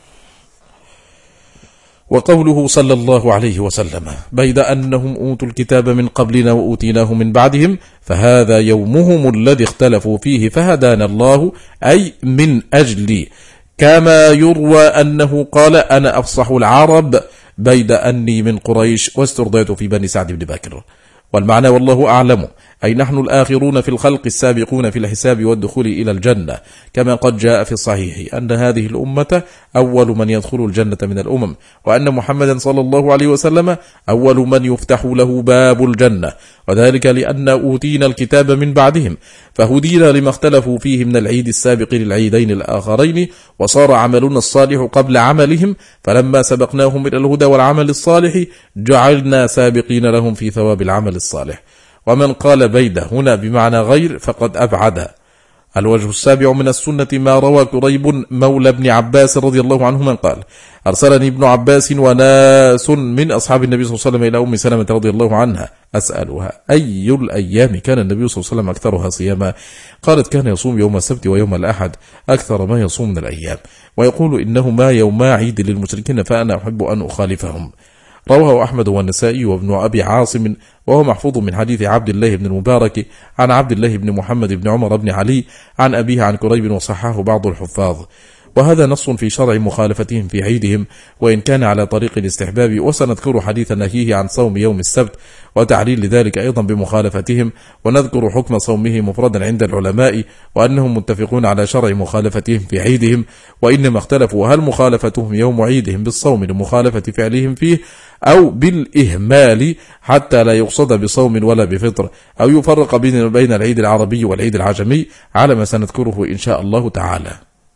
وقوله صلى الله عليه وسلم بيد أنهم أوتوا الكتاب من قبلنا وأوتيناه من بعدهم فهذا يومهم الذي اختلفوا فيه فهدانا الله، أي من أجلي، كما يروى أنه قال أنا أفصح العرب بيد أني من قريش واسترضيت في بني سعد بن بكر. والمعنى والله أعلم أي نحن الآخرون في الخلق السابقون في الحساب والدخول إلى الجنة، كما قد جاء في الصحيح أن هذه الأمة أول من يدخل الجنة من الأمم، وأن محمدا صلى الله عليه وسلم أول من يفتح له باب الجنة، وذلك لأن أوتينا الكتاب من بعدهم فهدينا لما اختلفوا فيه من العيد السابق للعيدين الآخرين، وصار عملنا الصالح قبل عملهم، فلما سبقناهم إلى الهدى والعمل الصالح جعلنا سابقين لهم في ثواب العمل الصالح. ومن قال بيد هنا بمعنى غير فقد أبعد. الوجه السابع من السنة ما روى كريب مولى ابن عباس رضي الله عنهما قال أرسلني ابن عباس وناس من أصحاب النبي صلى الله عليه وسلم إلى أم سلمة رضي الله عنها أسألها أي الأيام كان النبي صلى الله عليه وسلم أكثرها صياما؟ قالت كان يصوم يوم السبت ويوم الأحد أكثر ما يصوم من الأيام، ويقول إنهما يوما عيد للمشركين فأنا أحب أن أخالفهم. رواه أحمد والنسائي وابن أبي عاصم، وهو محفوظ من حديث عبد الله بن المبارك عن عبد الله بن محمد بن عمر بن علي عن أبيه عن كريب، وصححه بعض الحفاظ. وهذا نص في شرع مخالفتهم في عيدهم، وإن كان على طريق الاستحباب، وسنذكر حديث نهيه عن صوم يوم السبت وتعليل ذلك أيضا بمخالفتهم، ونذكر حكم صومه مفردا عند العلماء، وأنهم متفقون على شرع مخالفتهم في عيدهم، وإنما اختلفوا هل مخالفتهم يوم عيدهم بالصوم لمخالفة فعلهم فيه أو بالإهمال حتى لا يقصد بصوم ولا بفطر، أو يفرق بين العيد العربي والعيد العجمي على ما سنذكره إن شاء الله تعالى.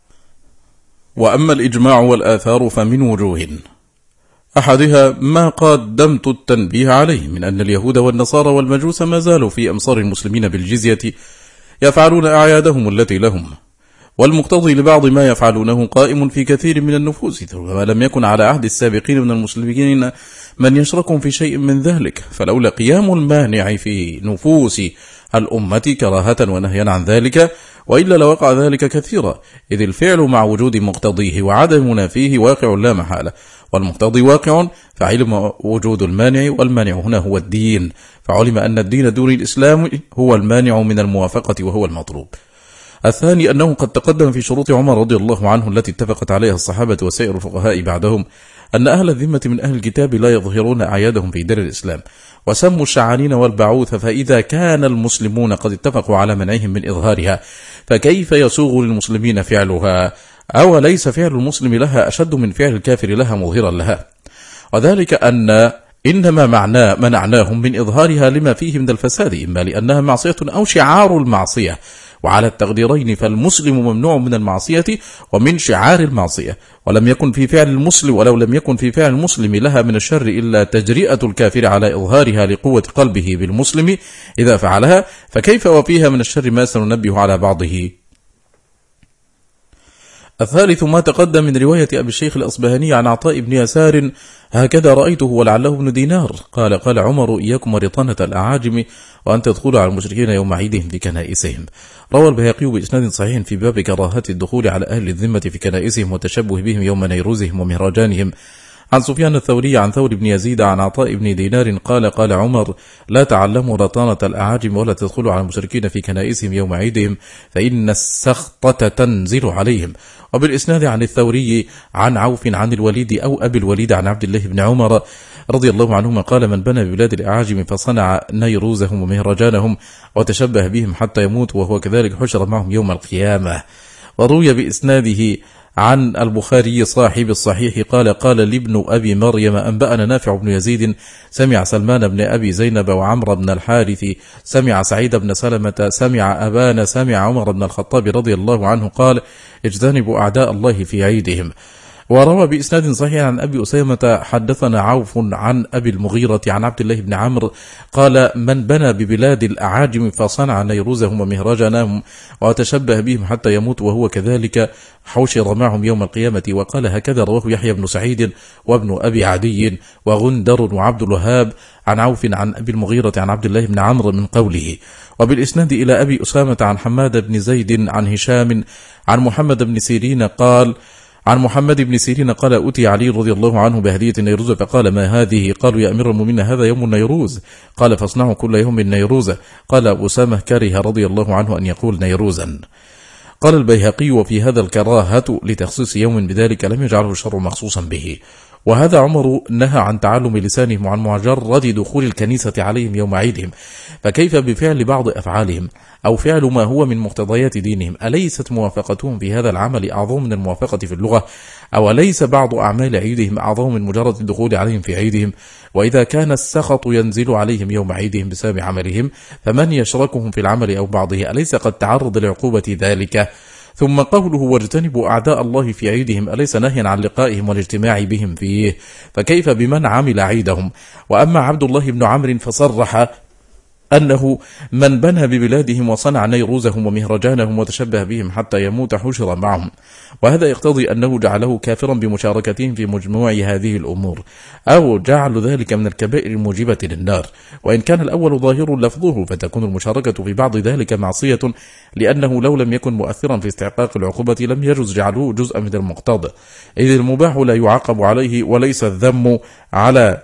وأما الإجماع والآثار فمن وجوه، أحدها ما قدمت التنبيه عليه من أن اليهود والنصارى والمجوس ما زالوا في أمصار المسلمين بالجزية يفعلون أعيادهم التي لهم، والمقتضي لبعض ما يفعلونه قائم في كثير من النفوس، ثم لم يكن على عهد السابقين من المسلمين من يشركهم في شيء من ذلك، فلولا قيام المانع في نفوس الأمة كراهة ونهيا عن ذلك، وإلا لوقع ذلك كثيرا، إذ الفعل مع وجود مقتضيه وعدم منافيه واقع لا محالة، والمقتضي واقع فعلم وجود المانع، والمانع هنا هو الدين، فعلم أن الدين دون الإسلام هو المانع من الموافقة وهو المطلوب. الثاني أنه قد تقدم في شروط عمر رضي الله عنه التي اتفقت عليها الصحابة وسائر الفقهاء بعدهم أن أهل الذمة من أهل الكتاب لا يظهرون أعيادهم في دار الإسلام، وسموا الشعانين والبعوث، فإذا كان المسلمون قد اتفقوا على منعهم من إظهارها فكيف يسوغ للمسلمين فعلها؟ أو ليس فعل المسلم لها أشد من فعل الكافر لها مظهرا لها؟ وذلك أن إنما معناه منعناهم من إظهارها لما فيه من الفساد، إما لأنها معصية أو شعار المعصية، وعلى التقديرين فالمسلم ممنوع من المعصية ومن شعار المعصية، ولم يكن في فعل المسلم ولو لم يكن في فعل المسلم لها من الشر إلا تجرئة الكافر على إظهارها لقوة قلبه بالمسلم إذا فعلها، فكيف وفيها من الشر ما سننبه على بعضه. الثالث ما تقدم من رواية أبي الشيخ الأصبهاني عن عطاء بن يسار هكذا رأيته ولعله ابن دينار قال قال عمر إياكم ورطانة الأعاجم وأن تدخلوا على المشركين يوم عيدهم في كنائسهم. روى البيهقي بإسناد صحيح في باب كراهة الدخول على أهل الذمة في كنائسهم والتشبه بهم يوم نيروزهم ومهرجانهم. عن سفيان الثوري عن ثور بن يزيد عن عطاء بن دينار قال قال عمر لا تعلموا رطانة الأعاجم ولا تدخلوا على المشركين في كنائسهم يوم عيدهم فإن السخطة تنزل عليهم. وبالإسناد عن الثوري عن عوف عن الوليد أو أبي الوليد عن عبد الله بن عمر رضي الله عنهما قال: من بنى ببلاد الأعاجم فصنع نيروزهم ومهرجانهم وتشبه بهم حتى يموت وهو كذلك حشر معهم يوم القيامة. وروي بإسناده عن البخاري صاحب الصحيح قال: قال لابن أبي مريم: أنبأنا نافع بن يزيد سمع سلمان بن أبي زينب وعمر بن الحارث سمع سعيد بن سلمة سمع أبان سمع عمر بن الخطاب رضي الله عنه قال: اجتنبوا أعداء الله في عيدهم. وروى بإسناد صحيح عن أبي أسامة حدثنا عوف عن أبي المغيرة عن عبد الله بن عمرو قال: من بنى ببلاد الأعاجم فصنع نيروزهم ومهرجانهم وتشبه بهم حتى يموت وهو كذلك حشر معهم يوم القيامة. وقال هكذا رواه يحيى بن سعيد وابن أبي عدي وغندر وعبد الوهاب عن عوف عن أبي المغيرة عن عبد الله بن عمرو من قوله. وبالإسناد إلى أبي أسامة عن حماد بن زيد عن هشام عن محمد بن سيرين قال: عن محمد بن سيرين قال: أتي علي رضي الله عنه بهدية النيروز فقال: ما هذه؟ قالوا: يا أمير المؤمنين هذا يوم النيروز. قال: فاصنعوا كل يوم النيروز. قال أسامة: كره رضي الله عنه أن يقول نيروزا. قال البيهقي: وفي هذا الكراهة لتخصيص يوم بذلك لم يجعله الشر مخصوصا به. وهذا عمر نهى عن تعلم لسانهم وعن مجرد دخول الكنيسة عليهم يوم عيدهم، فكيف بفعل بعض أفعالهم أو فعل ما هو من مقتضيات دينهم؟ أليست موافقتهم في هذا العمل أعظم من الموافقة في اللغة؟ أو ليس بعض أعمال عيدهم أعظم من مجرد الدخول عليهم في عيدهم؟ وإذا كان السخط ينزل عليهم يوم عيدهم بسبب عملهم، فمن يشركهم في العمل أو بعضه أليس قد تعرض لعقوبة ذلك؟ ثم قوله: واجتنبوا أعداء الله في عيدهم، أليس نهيا عن لقائهم والاجتماع بهم فيه؟ فكيف بمن عمل عيدهم؟ وأما عبد الله بن عمرو فصرح أنه من بنى ببلادهم وصنع نيروزهم ومهرجانهم وتشبه بهم حتى يموت حشر معهم، وهذا يقتضي أنه جعله كافرا بمشاركتهم في مجموع هذه الأمور، أو جعل ذلك من الكبائر الموجبة للنار. وإن كان الأول ظاهر لفظه فتكون المشاركة في بعض ذلك معصية، لأنه لو لم يكن مؤثرا في استحقاق العقوبة لم يجوز جعله جزءا من المقتضى، إذ المباح لا يعاقب عليه، وليس الذم على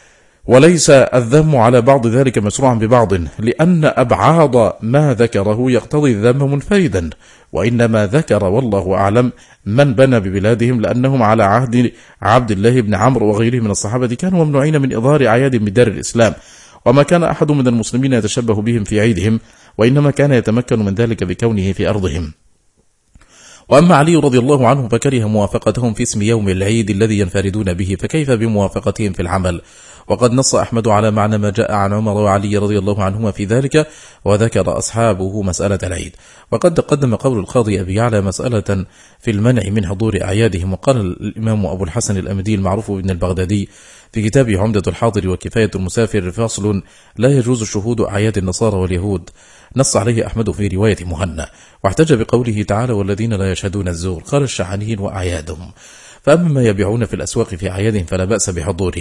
وليس الذم على بعض ذلك مشروعا ببعض، لأن أبعاض ما ذكره يقتضي الذم منفردا، وإنما ذكر والله أعلم من بنى ببلادهم لأنهم على عهد عبد الله بن عمرو وغيره من الصحابة كانوا ممنوعين من إظهار أعياد من دار الإسلام، وما كان أحد من المسلمين يتشبه بهم في عيدهم، وإنما كان يتمكن من ذلك بكونه في أرضهم. وأما علي رضي الله عنه فكره موافقتهم في اسم يوم العيد الذي ينفردون به، فكيف بموافقتهم في العمل؟ وقد نص أحمد على معنى ما جاء عن عمر وعلي رضي الله عنهما في ذلك، وذكر أصحابه مسألة العيد. وقد تقدم قول القاضي أبي يعلى مسألة في المنع من حضور أعيادهم. وقال الإمام أبو الحسن الأمدي المعروف بن البغدادي في كتابه عمدة الحاضر وكفاية المسافر فصل: لا يجوز شهود أعياد النصارى واليهود. نص عليه أحمد في رواية مهنا، واحتج بقوله تعالى: والذين لا يشهدون الزور. قال الشعانيين: وأعيادهم. فأما ما يبيعون في الأسواق في أعيادهم فلا بأس بحضوره.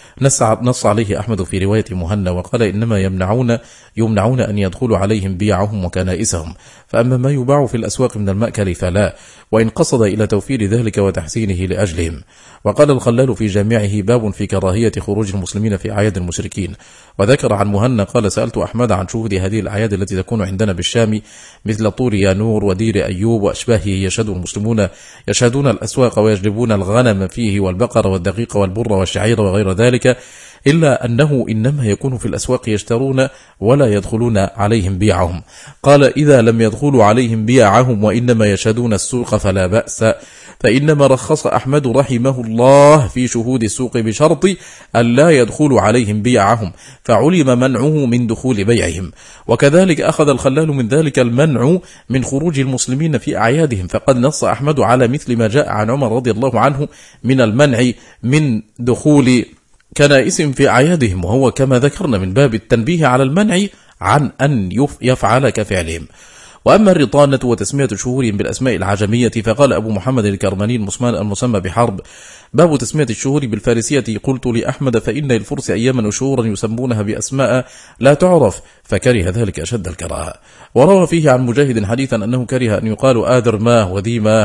نص عليه أحمد في رواية مهنا وقال: إنما يمنعون يمنعون أن يدخلوا عليهم بيعهم وكنائسهم، فأما ما يباع في الأسواق من المأكل فلا، وإن قصد إلى توفير ذلك وتحسينه لأجلهم. وقال الخلال في جامعه: باب في كراهية خروج المسلمين في أعياد المشركين. وذكر عن مهنا قال: سألت أحمد عن شهود هذه الأعياد التي تكون عندنا بالشام مثل طور يانور ودير أيوب وأشباهه، يشهد المسلمون يشهدون الأسواق ويجلبون الغنم فيه والبقر والدقيق والبر والشعير وغير ذلك، إلا أنه إنما يكون في الأسواق يشترون ولا يدخلون عليهم بيعهم. قال: إذا لم يدخلوا عليهم بيعهم وإنما يشهدون السوق فلا بأس، فإنما رخص أحمد رحمه الله في شهود السوق بشرط أن لا يدخلوا عليهم بيعهم، فعلم منعه من دخول بيعهم. وكذلك أخذ الخلال من ذلك المنع من خروج المسلمين في أعيادهم، فقد نص أحمد على مثل ما جاء عن عمر رضي الله عنه من المنع من دخول كنائسهم في أعيادهم، وهو كما ذكرنا من باب التنبيه على المنع عن أن يفعل كفعلهم. وأما الرطانة وتسمية شهورهم بالأسماء العجمية، فقال أبو محمد الكرماني المسمى بحرب: باب تسمية الشهور بالفارسية، قلت لأحمد: فإن الفرس أياما وشهورا يسمونها بأسماء لا تعرف، فكره ذلك أشد الكراهة. وروى فيه عن مجاهد حديثا أنه كره أن يقال آذر ماه وذي ماه،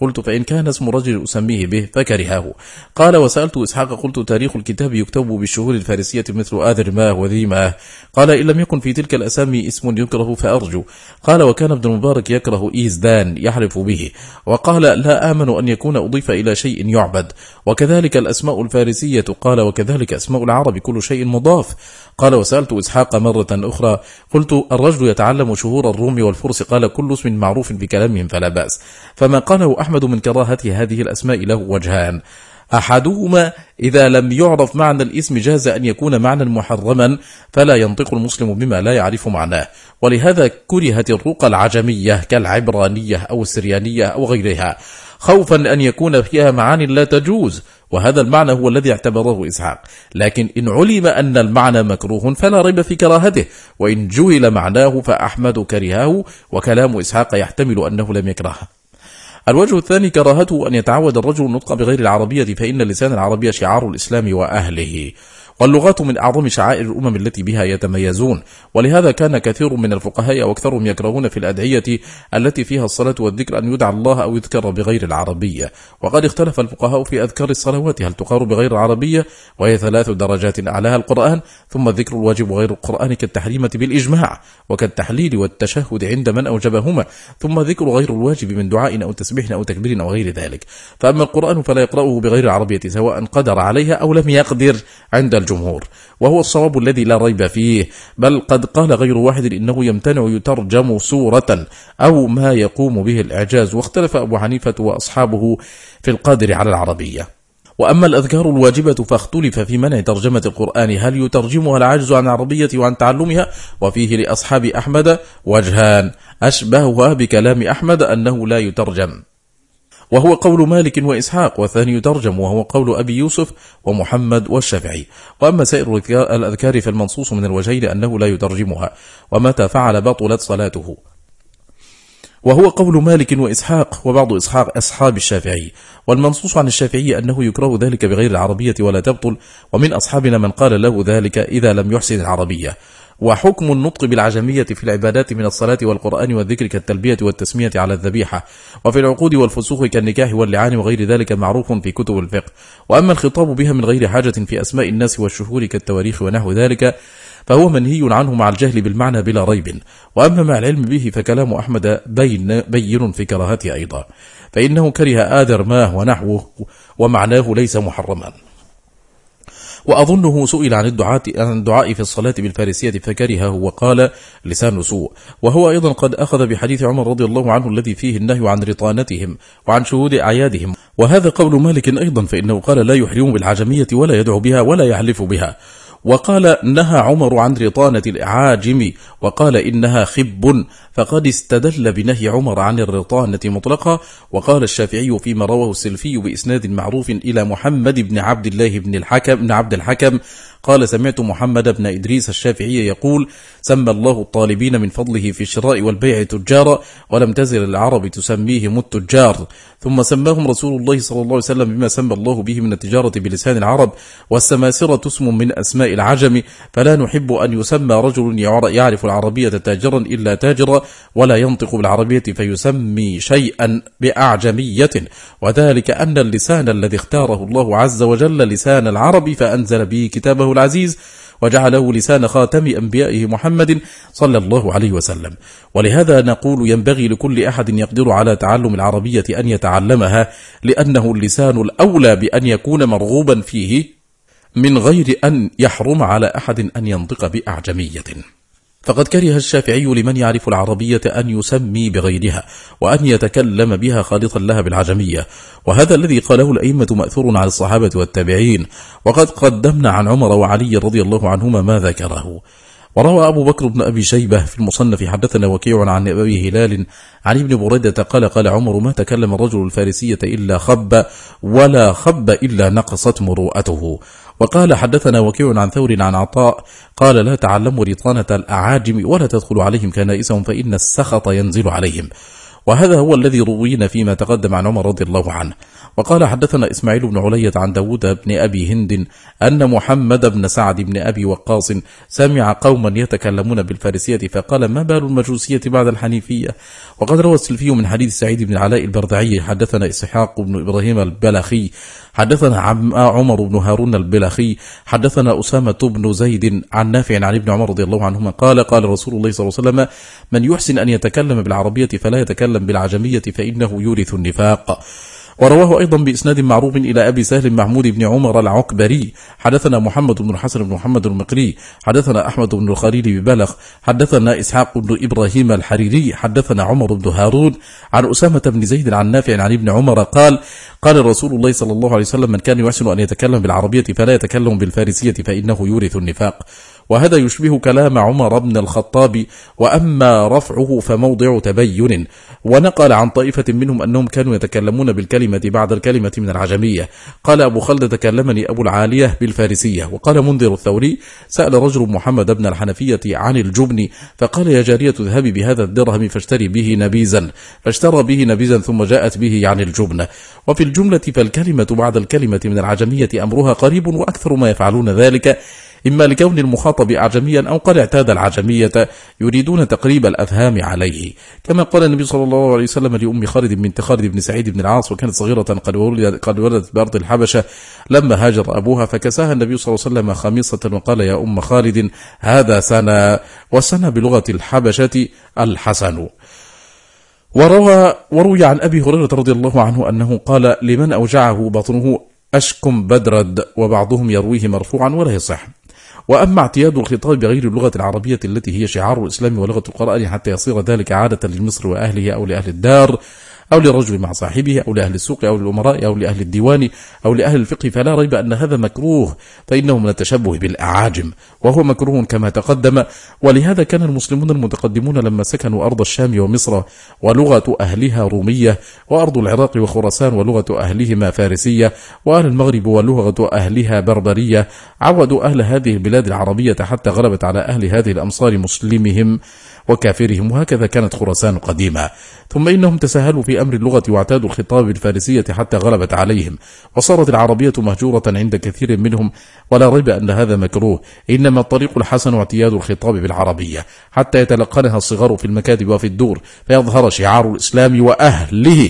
قلت فإن كان اسم رجل أسميه به فكرهه. قال وسألت إسحاق قلت تاريخ الكتاب يكتب بالشهور الفارسية مثل آذر ماه وذي ماه. قال إن لم يكن في تلك الأسامي اسم يكره فأرجو. قال وكان ابن المبارك يكره إيزدان يحلف به. وقال لا آمن أن يكون أضيف إلى شيء يعبد. وكذلك الأسماء الفارسية. قال وكذلك أسماء العرب كل شيء مضاف. قال وسألت إسحاق مرة أخرى قلت الرجل يتعلم شهور الروم والفرس. قال كل اسم معروف بكلامهم فلا بأس. فما قاله أحمد من كراهة هذه الأسماء له وجهان: أحدهما إذا لم يعرف معنى الاسم جاز أن يكون معنى محرما فلا ينطق المسلم بما لا يعرف معناه، ولهذا كرهت الرقى العجمية كالعبرانية أو السريانية أو غيرها خوفا أن يكون فيها معاني لا تجوز، وهذا المعنى هو الذي اعتبره إسحاق. لكن إن علم أن المعنى مكروه فلا ريب في كراهته، وإن جهل معناه فأحمد كرهه، وكلام إسحاق يحتمل أنه لم يكرهه. الوجه الثاني كراهته أن يتعود الرجل النطق بغير العربية، فإن لسان العربية شعار الإسلام وأهله، واللغات من أعظم شعائر الأمم التي بها يتميزون، ولهذا كان كثير من الفقهاء وأكثرهم يكرهون في الأدعية التي فيها الصلاة والذكر أن يدعى الله أو يذكر بغير العربية. وقد اختلف الفقهاء في أذكار الصلوات هل تقار بغير العربية، وهي ثلاث درجات أعلاها القرآن، ثم الذكر الواجب غير القرآن كالتحريمة بالإجماع، وكالتحليل والتشهد عند من أوجبهما، ثم ذكر غير الواجب من دعاء أو تسبيح أو تكبير أو غير ذلك. فأما القرآن فلا يقرأه بغير العربية سواء قدر عليها أو لم يقدر عند الجمهور، وهو الصواب الذي لا ريب فيه، بل قد قال غير واحد إنه يمتنع يترجم سورة أو ما يقوم به الإعجاز، واختلف أبو حنيفة وأصحابه في القادر على العربية. وأما الأذكار الواجبة فاختلف في منع ترجمة القرآن، هل يترجمها العاجز عن العربية وعن تعلمها؟ وفيه لأصحاب أحمد وجهان، أشبهها بكلام أحمد أنه لا يترجم، وهو قول مالك وإسحاق، والثاني يترجم وهو قول أبي يوسف ومحمد والشافعي. وأما سائر الأذكار فالمنصوص من الوجهين أنه لا يترجمها، ومتى فعل بطلت صلاته، وهو قول مالك وإسحاق وبعض إسحاق أصحاب الشافعي. والمنصوص عن الشافعي أنه يكره ذلك بغير العربية ولا تبطل، ومن أصحابنا من قال له ذلك إذا لم يحسن العربية. وحكم النطق بالعجمية في العبادات من الصلاة والقرآن والذكر كالتلبية والتسمية على الذبيحة، وفي العقود والفسوق كالنكاح واللعان وغير ذلك معروف في كتب الفقه. وأما الخطاب بها من غير حاجة في أسماء الناس والشهور كالتواريخ ونحو ذلك فهو منهي عنه مع الجهل بالمعنى بلا ريب. وأما مع العلم به فكلام أحمد بين, بين في كراهته أيضا، فإنه كره آذر ماه ونحوه ومعناه ليس محرما. وأظنه سئل عن الدعاء عن الدعاء في الصلاة بالفارسية فكرهه وقال لسان سوء، وهو أيضا قد أخذ بحديث عمر رضي الله عنه الذي فيه النهي عن رطانتهم وعن شهود أعيادهم، وهذا قول مالك أيضا، فإنه قال لا يحرم بالعجمية ولا يدعو بها ولا يحلف بها. وقال نهى عمر عن رطانة الأعاجم وقال إنها خب، فقد استدل بنهي عمر عن الرطانة مطلقة. وقال الشافعي فيما رواه السلفي بإسناد معروف إلى محمد بن عبد الله بن الحكم بن عبد الحكم قال سمعت محمد بن إدريس الشافعي يقول سمى الله الطالبين من فضله في الشراء والبيع تجارا، ولم تزل العرب تسميهم التجار، ثم سماهم رسول الله صلى الله عليه وسلم بما سمى الله به من التجارة بلسان العرب. والسماسرة اسم من أسماء العجم، فلا نحب أن يسمى رجل يعرف العربية تاجرا إلا تاجرا ولا ينطق بالعربية فيسمي شيئا بأعجمية، وذلك أن اللسان الذي اختاره الله عز وجل لسان العرب فأنزل به كتابه العزيز وجعله لسان خاتم أنبيائه محمد صلى الله عليه وسلم. ولهذا نقول ينبغي لكل أحد يقدر على تعلم العربية أن يتعلمها، لأنه اللسان الأولى بأن يكون مرغوبا فيه من غير أن يحرم على أحد أن ينطق بأعجمية. فقد كره الشافعي لمن يعرف العربية أن يسمي بغيرها وأن يتكلم بها خالطا لها بالعجمية، وهذا الذي قاله الأئمة مأثور على الصحابة والتابعين، وقد قدمنا عن عمر وعلي رضي الله عنهما ما ذكره. وروى أبو بكر بن أبي شيبة في المصنف حدثنا وكيع عن أبي هلال عن ابن بريدة قال قال عمر ما تكلم الرجل الفارسية إلا خب ولا خب إلا نقصت مروءته. وقال حدثنا وكيع عن ثور عن عطاء قال لا تعلموا رطانة الأعاجم ولا تدخلوا عليهم كنائسهم فإن السخط ينزل عليهم، وهذا هو الذي روينا فيما تقدم عن عمر رضي الله عنه. وقال حدثنا إسماعيل بن علية عن داود بن أبي هند أن محمد بن سعد بن أبي وقاص سمع قوما يتكلمون بالفارسية فقال ما بال المجوسية بعد الحنيفية، وقد روى السلفي من حديث سعيد بن العلاء البردعي حدثنا إسحاق بن إبراهيم البلخي حدثنا عمر بن هارون البلخي حدثنا أسامة بن زيد عن نافع عن ابن عمر رضي الله عنهما قال قال رسول الله صلى الله عليه وسلم: من يحسن أن يتكلم بالعربية فلا يتكلم بالعجمية فإنه يورث النفاق. ورواه أيضا بإسناد معروف إلى أبي سهل محمود بن عمر العكبري حدثنا محمد بن الحسن بن محمد المقري حدثنا أحمد بن الخليل ببلخ حدثنا إسحاق بن إبراهيم الحريري حدثنا عمر بن هارون عن أسامة بن زيد عن نافع عن ابن عمر قال قال رسول الله صلى الله عليه وسلم: من كان يحسن أن يتكلم بالعربية فلا يتكلم بالفارسية فإنه يورث النفاق. وهذا يشبه كلام عمر بن الخطاب، وأما رفعه فموضع تبين. ونقل عن طائفة منهم أنهم كانوا يتكلمون بالكلمة بعد الكلمة من العجمية. قال أبو خلد: تكلمني أبو العالية بالفارسية. وقال منذر الثوري: سأل رجل محمد بن الحنفية عن الجبن فقال: يا جارية اذهبي بهذا الدرهم فاشتري به نبيزا، فاشترى به نبيزا ثم جاءت به عن الجبن. وفي الجملة فالكلمة بعد الكلمة من العجمية أمرها قريب، وأكثر ما يفعلون ذلك إما لكون المخاطب أعجميا أو قد اعتاد العجمية يريدون تقريب الأفهام عليه، كما قال النبي صلى الله عليه وسلم لأم خالد بنت خالد بن سعيد بن العاص وكانت صغيرة قد ولدت, قد ولدت بأرض الحبشة لما هاجر أبوها، فكساها النبي صلى الله عليه وسلم خميصة وقال: يا أم خالد هذا سنة، والسنة بلغة الحبشة الحسن. وروى وروي عن أبي هريرة رضي الله عنه أنه قال: لمن أوجعه بطنه أشكم بدرد، وبعضهم يرويه مرفوعا ولا يصح. وأما اعتياد الخطاب بغير اللغة العربية التي هي شعار الإسلام ولغة القرآن حتى يصير ذلك عادة لمصر وأهله أو لأهل الدار أو للرجل مع صاحبه أو لأهل السوق أو للأمراء أو لأهل الديوان أو لأهل الفقه، فلا ريب أن هذا مكروه، فإنه من التشبه بالأعاجم، وهو مكروه كما تقدم. ولهذا كان المسلمون المتقدمون لما سكنوا أرض الشام ومصر ولغة أهلها رومية، وأرض العراق وخراسان ولغة أهلهما فارسية، وأهل المغرب ولغة أهلها بربرية، عودوا أهل هذه البلاد العربية حتى غلبت على أهل هذه الأمصار مسلمهم وكافرهم، وهكذا كانت خراسان قديمة. ثم إنهم تساهلوا في أمر اللغة واعتادوا الخطاب بالفارسية حتى غلبت عليهم، وصارت العربية مهجورة عند كثير منهم، ولا ريب أن هذا مكروه. إنما الطريق الحسن اعتياد الخطاب بالعربية حتى يتلقنها الصغار في المكاتب وفي الدور، فيظهر شعار الإسلام وأهله،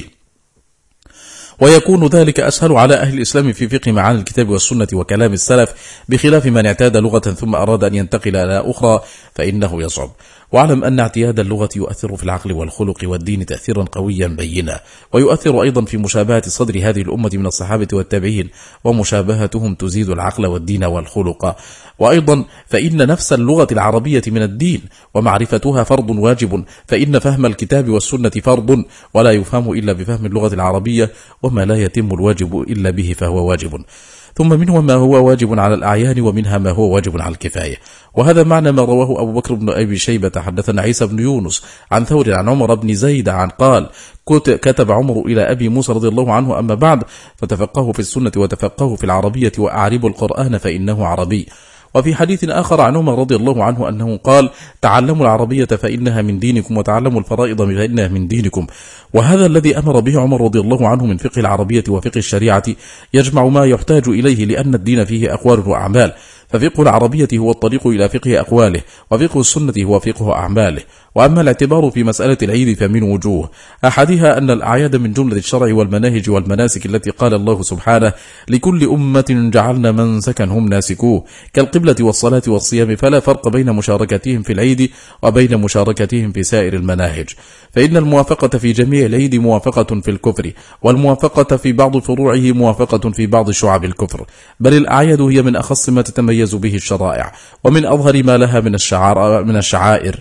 ويكون ذلك أسهل على أهل الإسلام في فقه معاني الكتاب والسنة وكلام السلف، بخلاف من اعتاد لغة ثم أراد أن ينتقل إلى أخرى فإنه يصعب. واعلم أن اعتياد اللغة يؤثر في العقل والخلق والدين تأثيرا قويا بينا، ويؤثر أيضا في مشابهة صدر هذه الأمة من الصحابة والتابعين، ومشابهتهم تزيد العقل والدين والخلق. وأيضا فإن نفس اللغة العربية من الدين، ومعرفتها فرض واجب، فإن فهم الكتاب والسنة فرض، ولا يفهم إلا بفهم اللغة العربية، وما لا يتم الواجب إلا به فهو واجب. ثم منه ما هو واجب على الأعيان، ومنها ما هو واجب على الكفاية. وهذا معنى ما رواه أبو بكر بن أبي شيبة حدثنا عيسى بن يونس عن ثور عن عمر بن زيد عن قال: كتب عمر إلى أبي موسى رضي الله عنه: أما بعد فتفقهوا في السنة وتفقهوا في العربية وأعربوا القرآن فإنه عربي. وفي حديث آخر عن عمر رضي الله عنه أنه قال: تعلموا العربية فإنها من دينكم، وتعلموا الفرائض فإنها من دينكم. وهذا الذي أمر به عمر رضي الله عنه من فقه العربية وفقه الشريعة يجمع ما يحتاج إليه، لأن الدين فيه أقوال وأعمال، ففقه العربية هو الطريق إلى فقه أقواله، وفقه السنة هو فقه أعماله. وأما الاعتبار في مسألة العيد فمن وجوه، أحدها أن الأعياد من جملة الشرع والمناهج والمناسك التي قال الله سبحانه: لكل أمة جعلنا منسكا هم ناسكوه، كالقبلة والصلاة والصيام، فلا فرق بين مشاركتهم في العيد وبين مشاركتهم في سائر المناهج، فإن الموافقة في جميع العيد موافقة في الكفر، والموافقة في بعض فروعه موافقة في بعض شعب الكفر، بل الأعياد هي من أخص ما تتميز به الشرائع، ومن أظهر ما لها من الشعائر, من الشعائر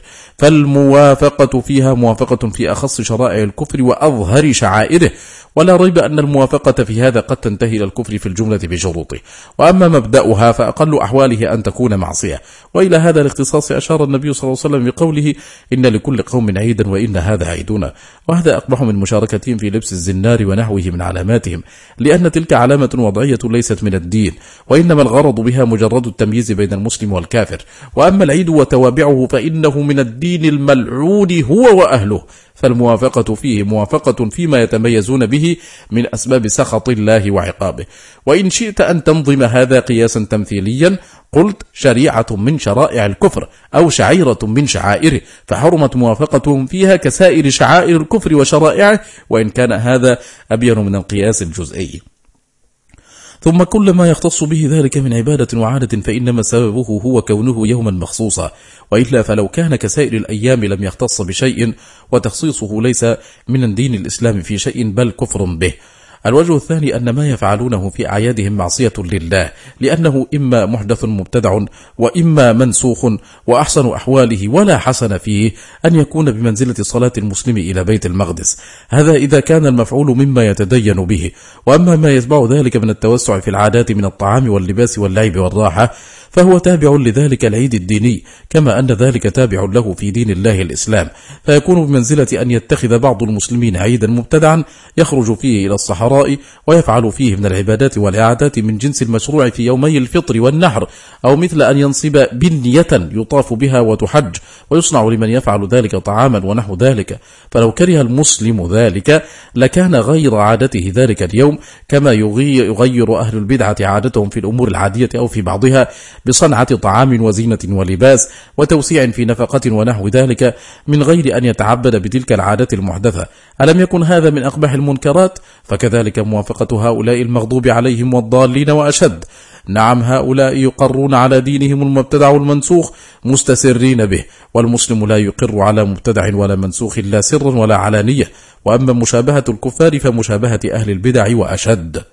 فالموافقة فيها موافقة في أخص شرائع الكفر وأظهر شعائره، ولا ريب أن الموافقة في هذا قد تنتهي إلى الكفر في الجملة بشروطه. وأما مبدأها فأقل أحواله أن تكون معصية. وإلى هذا الاختصاص أشار النبي صلى الله عليه وسلم بقوله: إن لكل قوم عيدا وإن هذا عيدنا. وهذا أقبح من مشاركتهم في لبس الزنار ونحوه من علاماتهم، لأن تلك علامة وضعية ليست من الدين، وإنما الغرض بها مجرد التمييز بين المسلم والكافر. وأما العيد وتوابعه فإنه من الدين الملك الملعون هو وأهله، فالموافقة فيه موافقة فيما يتميزون به من أسباب سخط الله وعقابه. وإن شئت أن تنظم هذا قياسا تمثيليا قلت شريعة من شرائع الكفر أو شعيرة من شعائره، فحرمت موافقتهم فيها كسائر شعائر الكفر وشرائعه، وإن كان هذا أبين من القياس الجزئي. ثم كل ما يختص به ذلك من عبادة وعادة فإنما سببه هو كونه يوما مخصوصا، وإلا فلو كان كسائر الأيام لم يختص بشيء، وتخصيصه ليس من الدين الإسلام في شيء بل كفر به. الوجه الثاني أن ما يفعلونه في أعيادهم معصية لله، لأنه إما محدث مبتدع وإما منسوخ، وأحسن أحواله ولا حسن فيه أن يكون بمنزلة صلاة المسلم إلى بيت المقدس، هذا إذا كان المفعول مما يتدين به. وأما ما يتبع ذلك من التوسع في العادات من الطعام واللباس واللعب والراحة فهو تابع لذلك العيد الديني، كما أن ذلك تابع له في دين الله الإسلام، فيكون بمنزلة أن يتخذ بعض المسلمين عيدا مبتدعا يخرج فيه إلى الصحراء ويفعل فيه من العبادات والعادات من جنس المشروع في يومي الفطر والنحر، أو مثل أن ينصب بنية يطاف بها وتحج ويصنع لمن يفعل ذلك طعاما ونحو ذلك. فلو كره المسلم ذلك لكان غير عادته ذلك اليوم، كما يغير أهل البدعة عادتهم في الأمور العادية أو في بعضها بصنعة طعام وزينة ولباس وتوسيع في نفقة ونحو ذلك، من غير أن يتعبد بتلك العادات المحدثة. ألم يكن هذا من أقبح المنكرات؟ فكذلك موافقة هؤلاء المغضوب عليهم والضالين وأشد. نعم، هؤلاء يقرون على دينهم المبتدع والمنسوخ مستسرين به، والمسلم لا يقر على مبتدع ولا منسوخ لا سرا ولا علانية. وأما مشابهة الكفار فمشابهة أهل البدع وأشد.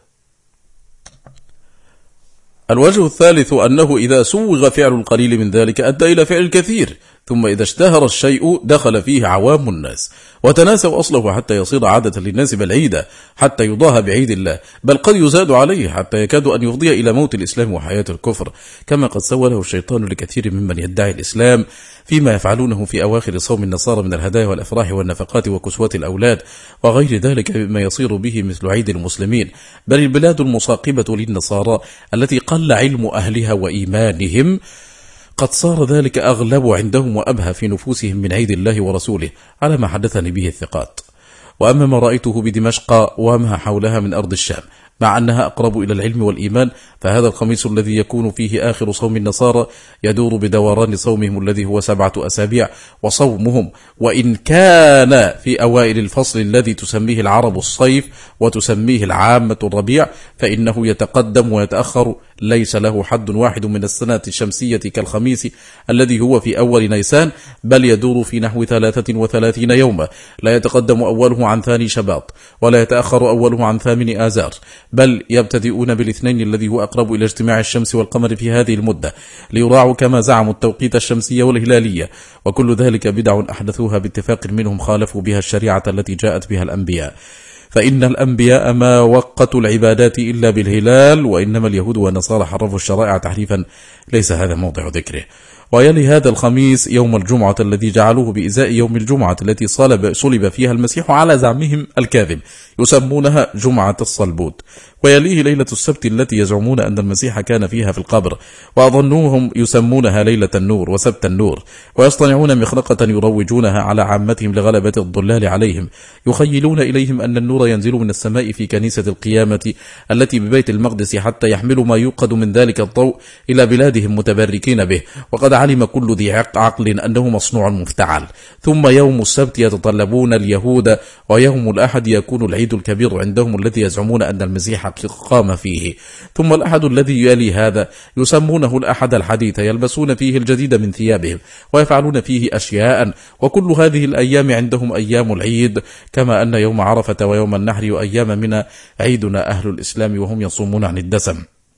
الوجه الثالث أنه إذا سوغ فعل القليل من ذلك أدى إلى فعل الكثير، ثم إذا اشتهر الشيء دخل فيه عوام الناس وتناسوا أصله حتى يصير عادة للناس بل عيدا، حتى يضاهى بعيد الله، بل قد يزاد عليه حتى يكاد أن يفضي إلى موت الإسلام وحياة الكفر، كما قد سوله الشيطان لكثير ممن يدعي الإسلام فيما يفعلونه في أواخر صوم النصارى من الهدايا والأفراح والنفقات وكسوة الأولاد وغير ذلك مما يصير به مثل عيد المسلمين. بل البلاد المصاقبة للنصارى التي قل علم أهلها وإيمانهم قد صار ذلك أغلب عندهم وأبهى في نفوسهم من عيد الله ورسوله، على ما حدثني به الثقات. وأما ما رأيته بدمشق وما حولها من أرض الشام، مع أنها أقرب إلى العلم والإيمان، فهذا الخميس الذي يكون فيه آخر صوم النصارى يدور بدوران صومهم الذي هو سبعة أسابيع، وصومهم وإن كان في أوائل الفصل الذي تسميه العرب الصيف وتسميه العامة الربيع، فإنه يتقدم ويتأخر، ليس له حد واحد من السنة الشمسية كالخميس الذي هو في أول نيسان، بل يدور في نحو ثلاثة وثلاثين يوما، لا يتقدم أوله عن ثاني شباط ولا يتأخر أوله عن ثامن آذار، بل يبتدئون بالاثنين الذي هو أقرب إلى اجتماع الشمس والقمر في هذه المدة، ليراعوا كما زعموا التوقيت الشمسية والهلالية، وكل ذلك بدع أحدثوها باتفاق منهم خالفوا بها الشريعة التي جاءت بها الأنبياء. فإن الأنبياء ما وقتوا العبادات إلا بالهلال، وإنما اليهود والنصارى حرفوا الشرائع تحريفا ليس هذا موضع ذكره. ويلي هذا الخميس يوم الجمعة الذي جعلوه بإزاء يوم الجمعة التي صلب, صلب فيها المسيح على زعمهم الكاذب، يسمونها جمعة الصلبوت. ويليه ليلة السبت التي يزعمون أن المسيح كان فيها في القبر، وأظنوهم يسمونها ليلة النور وسبت النور، ويصطنعون مخرقة يروجونها على عامتهم لغلبة الضلال عليهم، يخيلون إليهم أن النور ينزل من السماء في كنيسة القيامة التي ببيت المقدس حتى يحملوا ما يوقد من ذلك الضوء إلى بلادهم متبركين به، وقد علم كل ذي عقل أنه مصنوع مفتعل. ثم يوم السبت يتطلبون اليهود، ويوم الأحد يكون العيد الكبير عندهم الذي يزعمون أن المسيح قام فيه. ثم الأحد الذي يلي هذا يسمونه الأحد الحديث، يلبسون فيه الجديد من ثيابهم ويفعلون فيه أشياء، وكل هذه الأيام عندهم أيام العيد، كما أن يوم عرفة ويوم النحر وأيام من عيدنا أهل الإسلام وهم يصومون عن الدسم.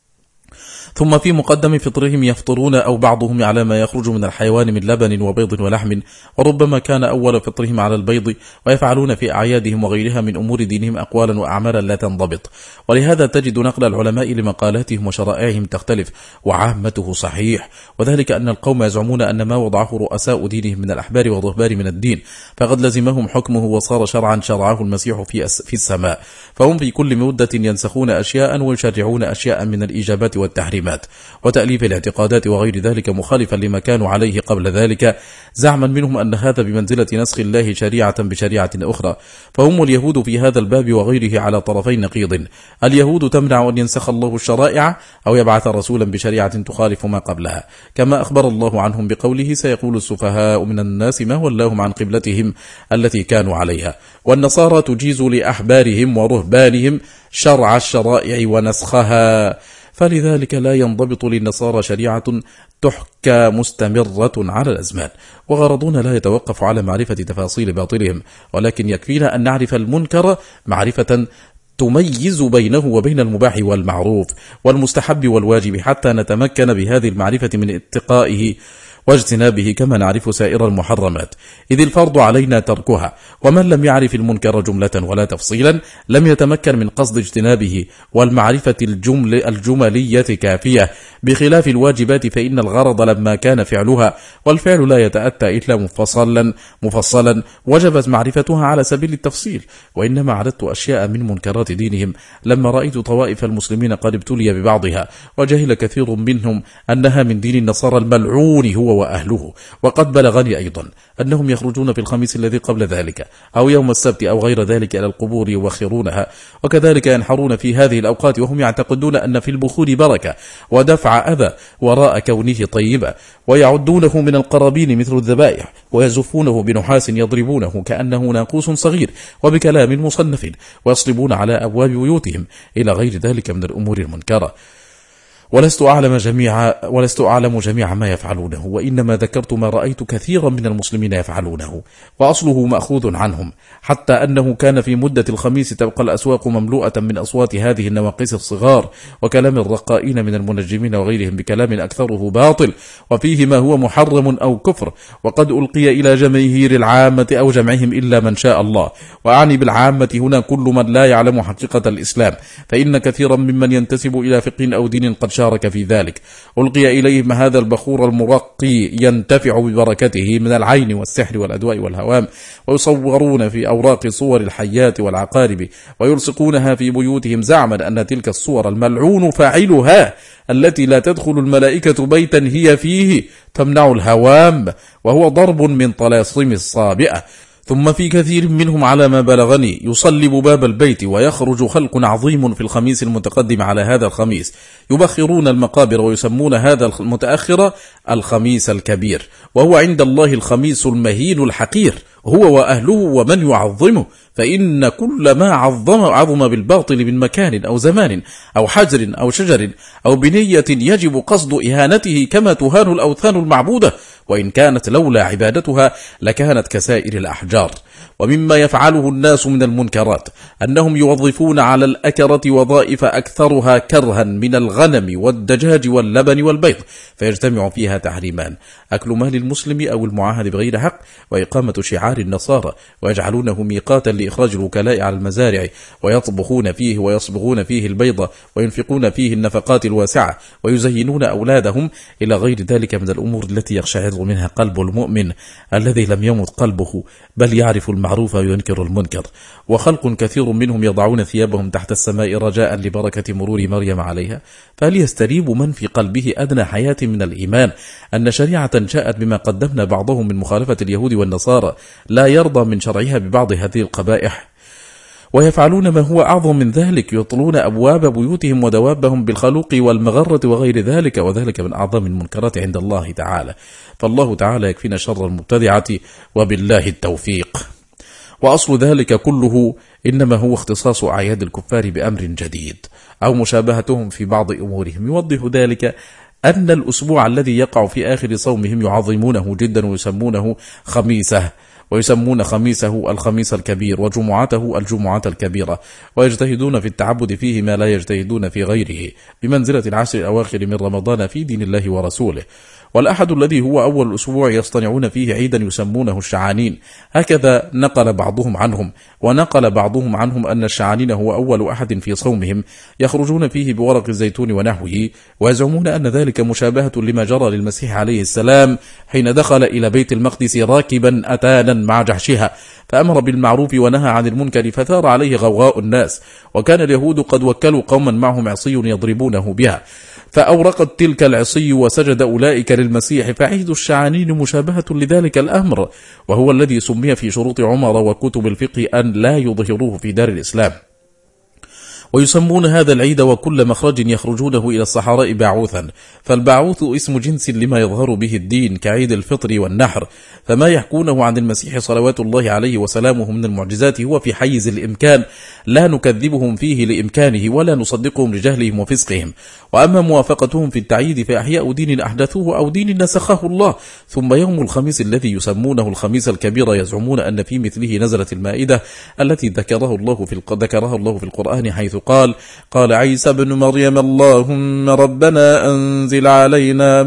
ثم في مقدم فطرهم يفطرون أو بعضهم على ما يخرج من الحيوان من لبن وبيض ولحم، وربما كان أول فطرهم على البيض، ويفعلون في أعيادهم وغيرها من أمور دينهم أقوالا وأعمالا لا تنضبط. ولهذا تجد نقل العلماء لمقالاتهم وشرائعهم تختلف، وعامته صحيح، وذلك أن القوم يزعمون أن ما وضعه رؤساء دينهم من الأحبار والرهبان من الدين فقد لزمهم حكمه وصار شرعا شرعه المسيح في في السماء، فهم في كل مدة ينسخون أشياء ويشرعون أشياء من الإيجابات والتحريم. الكلمات وتأليف الاعتقادات وغير ذلك مخالفا لما كانوا عليه قبل ذلك، زعما منهم أن هذا بمنزلة نسخ الله شريعة بشريعة أخرى. فهم اليهود في هذا الباب وغيره على طرفي نقيض. اليهود تمنع أن ينسخ الله الشرائع أو يبعث رسولا بشريعة تخالف ما قبلها، كما أخبر الله عنهم بقوله: سيقول السفهاء من الناس ما ولاهم عن قبلتهم التي كانوا عليها. والنصارى تجيز لأحبارهم ورهبانهم شرع الشرائع ونسخها، فلذلك لا ينضبط للنصارى شريعة تحكى مستمرة على الأزمان. وغرضنا لا يتوقف على معرفة تفاصيل باطلهم، ولكن يكفينا أن نعرف المنكر معرفة تميز بينه وبين المباح والمعروف والمستحب والواجب، حتى نتمكن بهذه المعرفة من اتقائه واجتنابه كما نعرف سائر المحرمات، إذ الفرض علينا تركها. ومن لم يعرف المنكر جملة ولا تفصيلا لم يتمكن من قصد اجتنابه، والمعرفة الجمل الجملية كافية، بخلاف الواجبات فإن الغرض لما كان فعلها، والفعل لا يتأتى إلا مفصلا مفصلا وجبت معرفتها على سبيل التفصيل. وإنما عددت أشياء من منكرات دينهم لما رأيت طوائف المسلمين قد ابتلي ببعضها، وجهل كثير منهم أنها من دين النصارى الملعون هو وأهله. وقد بلغني أيضا أنهم يخرجون في الخميس الذي قبل ذلك أو يوم السبت أو غير ذلك إلى القبور يوخرونها، وكذلك ينحرون في هذه الأوقات وهم يعتقدون أن في البخور بركة ودفع أذى وراء كونه طيبة، ويعدونه من القرابين مثل الذبائح، ويزفونه بنحاس يضربونه كأنه ناقوس صغير وبكلام مصنف، ويصلبون على أبواب بيوتهم إلى غير ذلك من الأمور المنكرة. ولست أعلم جميع ولست أعلم جميع ما يفعلونه، وإنما ذكرت ما رأيت كثيرا من المسلمين يفعلونه، وأصله مأخوذ عنهم، حتى أنه كان في مدة الخميس تبقى الأسواق مملوءة من أصوات هذه النواقص الصغار وكلام الرقائين من المنجمين وغيرهم بكلام أكثره باطل وفيه ما هو محرم أو كفر، وقد ألقي إلى جماهير العامة أو جمعهم إلا من شاء الله. وأعني بالعامة هنا كل من لا يعلم حقيقة الإسلام، فإن كثيرا ممن ينتسب إلى فقه أو دين قد شارك في ذلك. ألقي إليهم هذا البخور المرقي ينتفع ببركته من العين والسحر والأدواء والهوام، ويصورون في أوراق صور الحيات والعقارب ويلصقونها في بيوتهم زعما أن تلك الصور الملعون فاعلها التي لا تدخل الملائكة بيتا هي فيه تمنع الهوام، وهو ضرب من طلاسم الصابئة. ثم في كثير منهم على ما بلغني يصلب باب البيت، ويخرج خلق عظيم في الخميس المتقدم على هذا الخميس يبخرون المقابر، ويسمون هذا المتأخر الخميس الكبير، وهو عند الله الخميس المهين الحقير هو وأهله ومن يعظمه، فإن كل ما عظم عظم بالباطل من مكان أو زمان أو حجر أو شجر أو بنية يجب قصد إهانته، كما تهان الأوثان المعبودة، وإن كانت لولا عبادتها لكانت كسائر الأحجار. ومما يفعله الناس من المنكرات أنهم يوظفون على الأكرة وظائف أكثرها كرها من الغنم والدجاج واللبن والبيض، فيجتمع فيها تحريمان: أكل مال المسلم أو المعاهد بغير حق، وإقامة شعار النصارى، ويجعلونه ميقاتا لإخراج الوكلاء على المزارع، ويطبخون فيه ويصبغون فيه البيض، وينفقون فيه النفقات الواسعة، ويزينون أولادهم، إلى غير ذلك من الأمور التي يقشعر منها قلب المؤمن الذي لم يمت قلبه بل يعرف المعروف وينكر المنكر. وخلق كثير منهم يضعون ثيابهم تحت السماء رجاء لبركة مرور مريم عليها، فهل يستريب من في قلبه أدنى حياة من الإيمان أن شريعة جاءت بما قدمنا بعضهم من مخالفة اليهود والنصارى لا يرضى من شرعها ببعض هذه القبائح؟ ويفعلون ما هو أعظم من ذلك، يطلون أبواب بيوتهم ودوابهم بالخلوق والمغرة وغير ذلك، وذلك من أعظم المنكرات عند الله تعالى. فالله تعالى يكفينا شر المبتدعة وبالله التوفيق. وأصل ذلك كله إنما هو اختصاص أعياد الكفار بأمر جديد أو مشابهتهم في بعض أمورهم. يوضح ذلك أن الأسبوع الذي يقع في آخر صومهم يعظمونه جدا ويسمونه خميسه، ويسمون خميسه الخميس الكبير، وجمعته الجمعة الكبيرة، ويجتهدون في التعبد فيه ما لا يجتهدون في غيره، بمنزلة العشر الأواخر من رمضان في دين الله ورسوله. والأحد الذي هو أول الأسبوع يصطنعون فيه عيدا يسمونه الشعانين، هكذا نقل بعضهم عنهم. ونقل بعضهم عنهم أن الشعانين هو أول أحد في صومهم، يخرجون فيه بورق الزيتون ونحوه، ويزعمون أن ذلك مشابهة لما جرى للمسيح عليه السلام حين دخل إلى بيت المقدس راكبا أتانا مع جحشها، فأمر بالمعروف ونهى عن المنكر، فثار عليه غوغاء الناس، وكان اليهود قد وكلوا قوما معهم عصي يضربونه بها، فأورقت تلك العصي وسجد أولئك للمسيح، فعيد الشعانين مشابهة لذلك الأمر، وهو الذي سمي في شروط عمر وكتب الفقه أن لا يظهروه في دار الإسلام. ويسمون هذا العيد وكل مخرج يخرجونه إلى الصحراء باعوثا، فالباعوث اسم جنس لما يظهر به الدين كعيد الفطر والنحر، فما يحكونه عن المسيح صلوات الله عليه وسلامه من المعجزات هو في حيز الإمكان، لا نكذبهم فيه لإمكانه ولا نصدقهم لجهلهم وفسقهم. وأما موافقتهم في التعييد فأحياء دين أحدثوه أو دين نسخه الله. ثم يوم الخميس الذي يسمونه الخميس الكبير يزعمون أن في مثله نزلت المائدة التي ذكره الله في ذكرها الله في القرآن، حيث قال: قال عيسى بن مريم اللهم ربنا أنزل علينا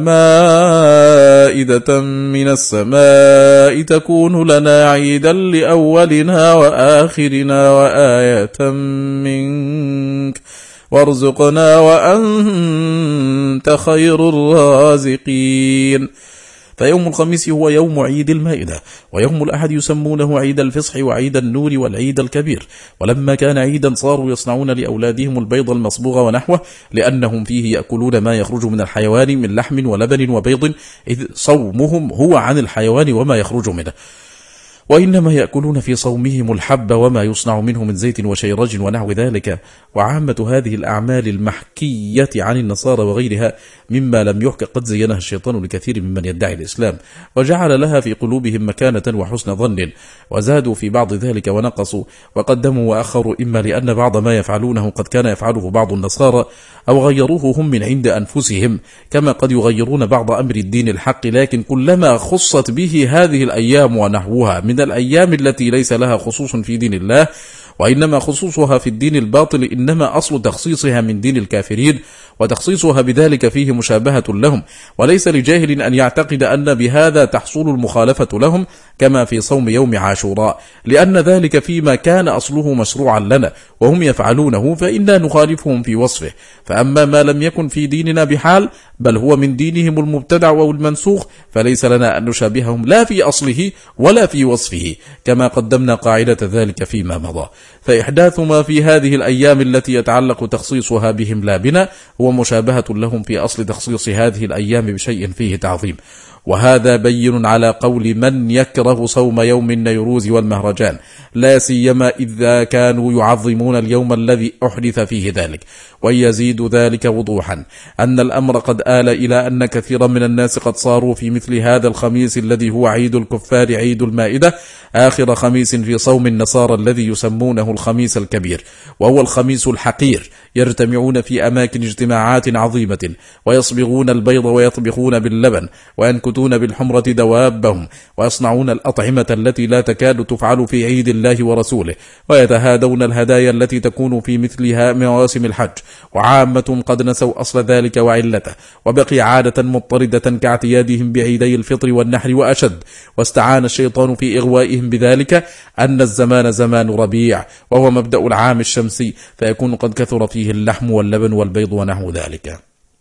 مائدة من السماء تكون لنا عيدا لأولنا وآخرنا وآية منك وارزقنا وأنت خير الرازقين. فيوم الخميس هو يوم عيد المائدة، ويوم الأحد يسمونه عيد الفصح وعيد النور والعيد الكبير. ولما كان عيدا صاروا يصنعون لأولادهم البيض المصبوغ ونحوه، لأنهم فيه يأكلون ما يخرج من الحيوان من لحم ولبن وبيض، إذ صومهم هو عن الحيوان وما يخرج منه، وإنما يأكلون في صومهم الحب وما يصنع منه من زيت وشيرج ونحو ذلك. وعامة هذه الأعمال المحكية عن النصارى وغيرها مما لم يحكى قد زينها الشيطان لكثير ممن يدعي الإسلام، وجعل لها في قلوبهم مكانة وحسن ظن، وزادوا في بعض ذلك ونقصوا وقدموا وأخروا، إما لأن بعض ما يفعلونه قد كان يفعله بعض النصارى أو غيروه هم من عند أنفسهم، كما قد يغيرون بعض أمر الدين الحق، لكن كلما خصت به هذه الأيام ونحوها من الأيام التي ليس لها خصوص في دين الله وإنما خصوصها في الدين الباطل، إنما أصل تخصيصها من دين الكافرين، وتخصيصها بذلك فيه مشابهة لهم، وليس لجاهل أن يعتقد أن بهذا تحصل المخالفة لهم كما في صوم يوم عاشوراء، لأن ذلك فيما كان أصله مشروعا لنا وهم يفعلونه فإنا نخالفهم في وصفه. فأما ما لم يكن في ديننا بحال بل هو من دينهم المبتدع أو المنسوخ فليس لنا أن نشابههم لا في أصله ولا في وصفه، كما قدمنا قاعدة ذلك فيما مضى. فإحداث ما في هذه الأيام التي يتعلق تخصيصها بهم لا بنا هو مشابهة لهم في أصل تخصيص هذه الأيام بشيء فيه تعظيم، وهذا بين على قول من يكره صوم يوم النيروز والمهرجان، لا سيما إذا كانوا يعظمون اليوم الذي أحدث فيه ذلك. ويزيد ذلك وضوحا أن الأمر قد آل إلى أن كثيرا من الناس قد صاروا في مثل هذا الخميس الذي هو عيد الكفار عيد المائدة آخر خميس في صوم النصارى الذي يسمونه الخميس الكبير، وهو الخميس الحقير، يجتمعون في أماكن اجتماعات عظيمة ويصبغون البيض ويطبخون باللبن وينكتون بالحمرة دوابهم ويصنعون الأطعمة التي لا تكاد تفعل في عيد الله ورسوله، ويتهادون الهدايا التي تكون في مثلها مواسم الحج، وعامة قد نسوا أصل ذلك وعلته، وبقي عادة مضطردة كاعتيادهم بعيدي الفطر والنحر وأشد. واستعان الشيطان في إغوائهم بذلك أن الزمان زمان ربيع وهو مبدأ العام الشمسي، فيكون قد كثر فيه اللحم واللبن والبيض ونحو ذلك،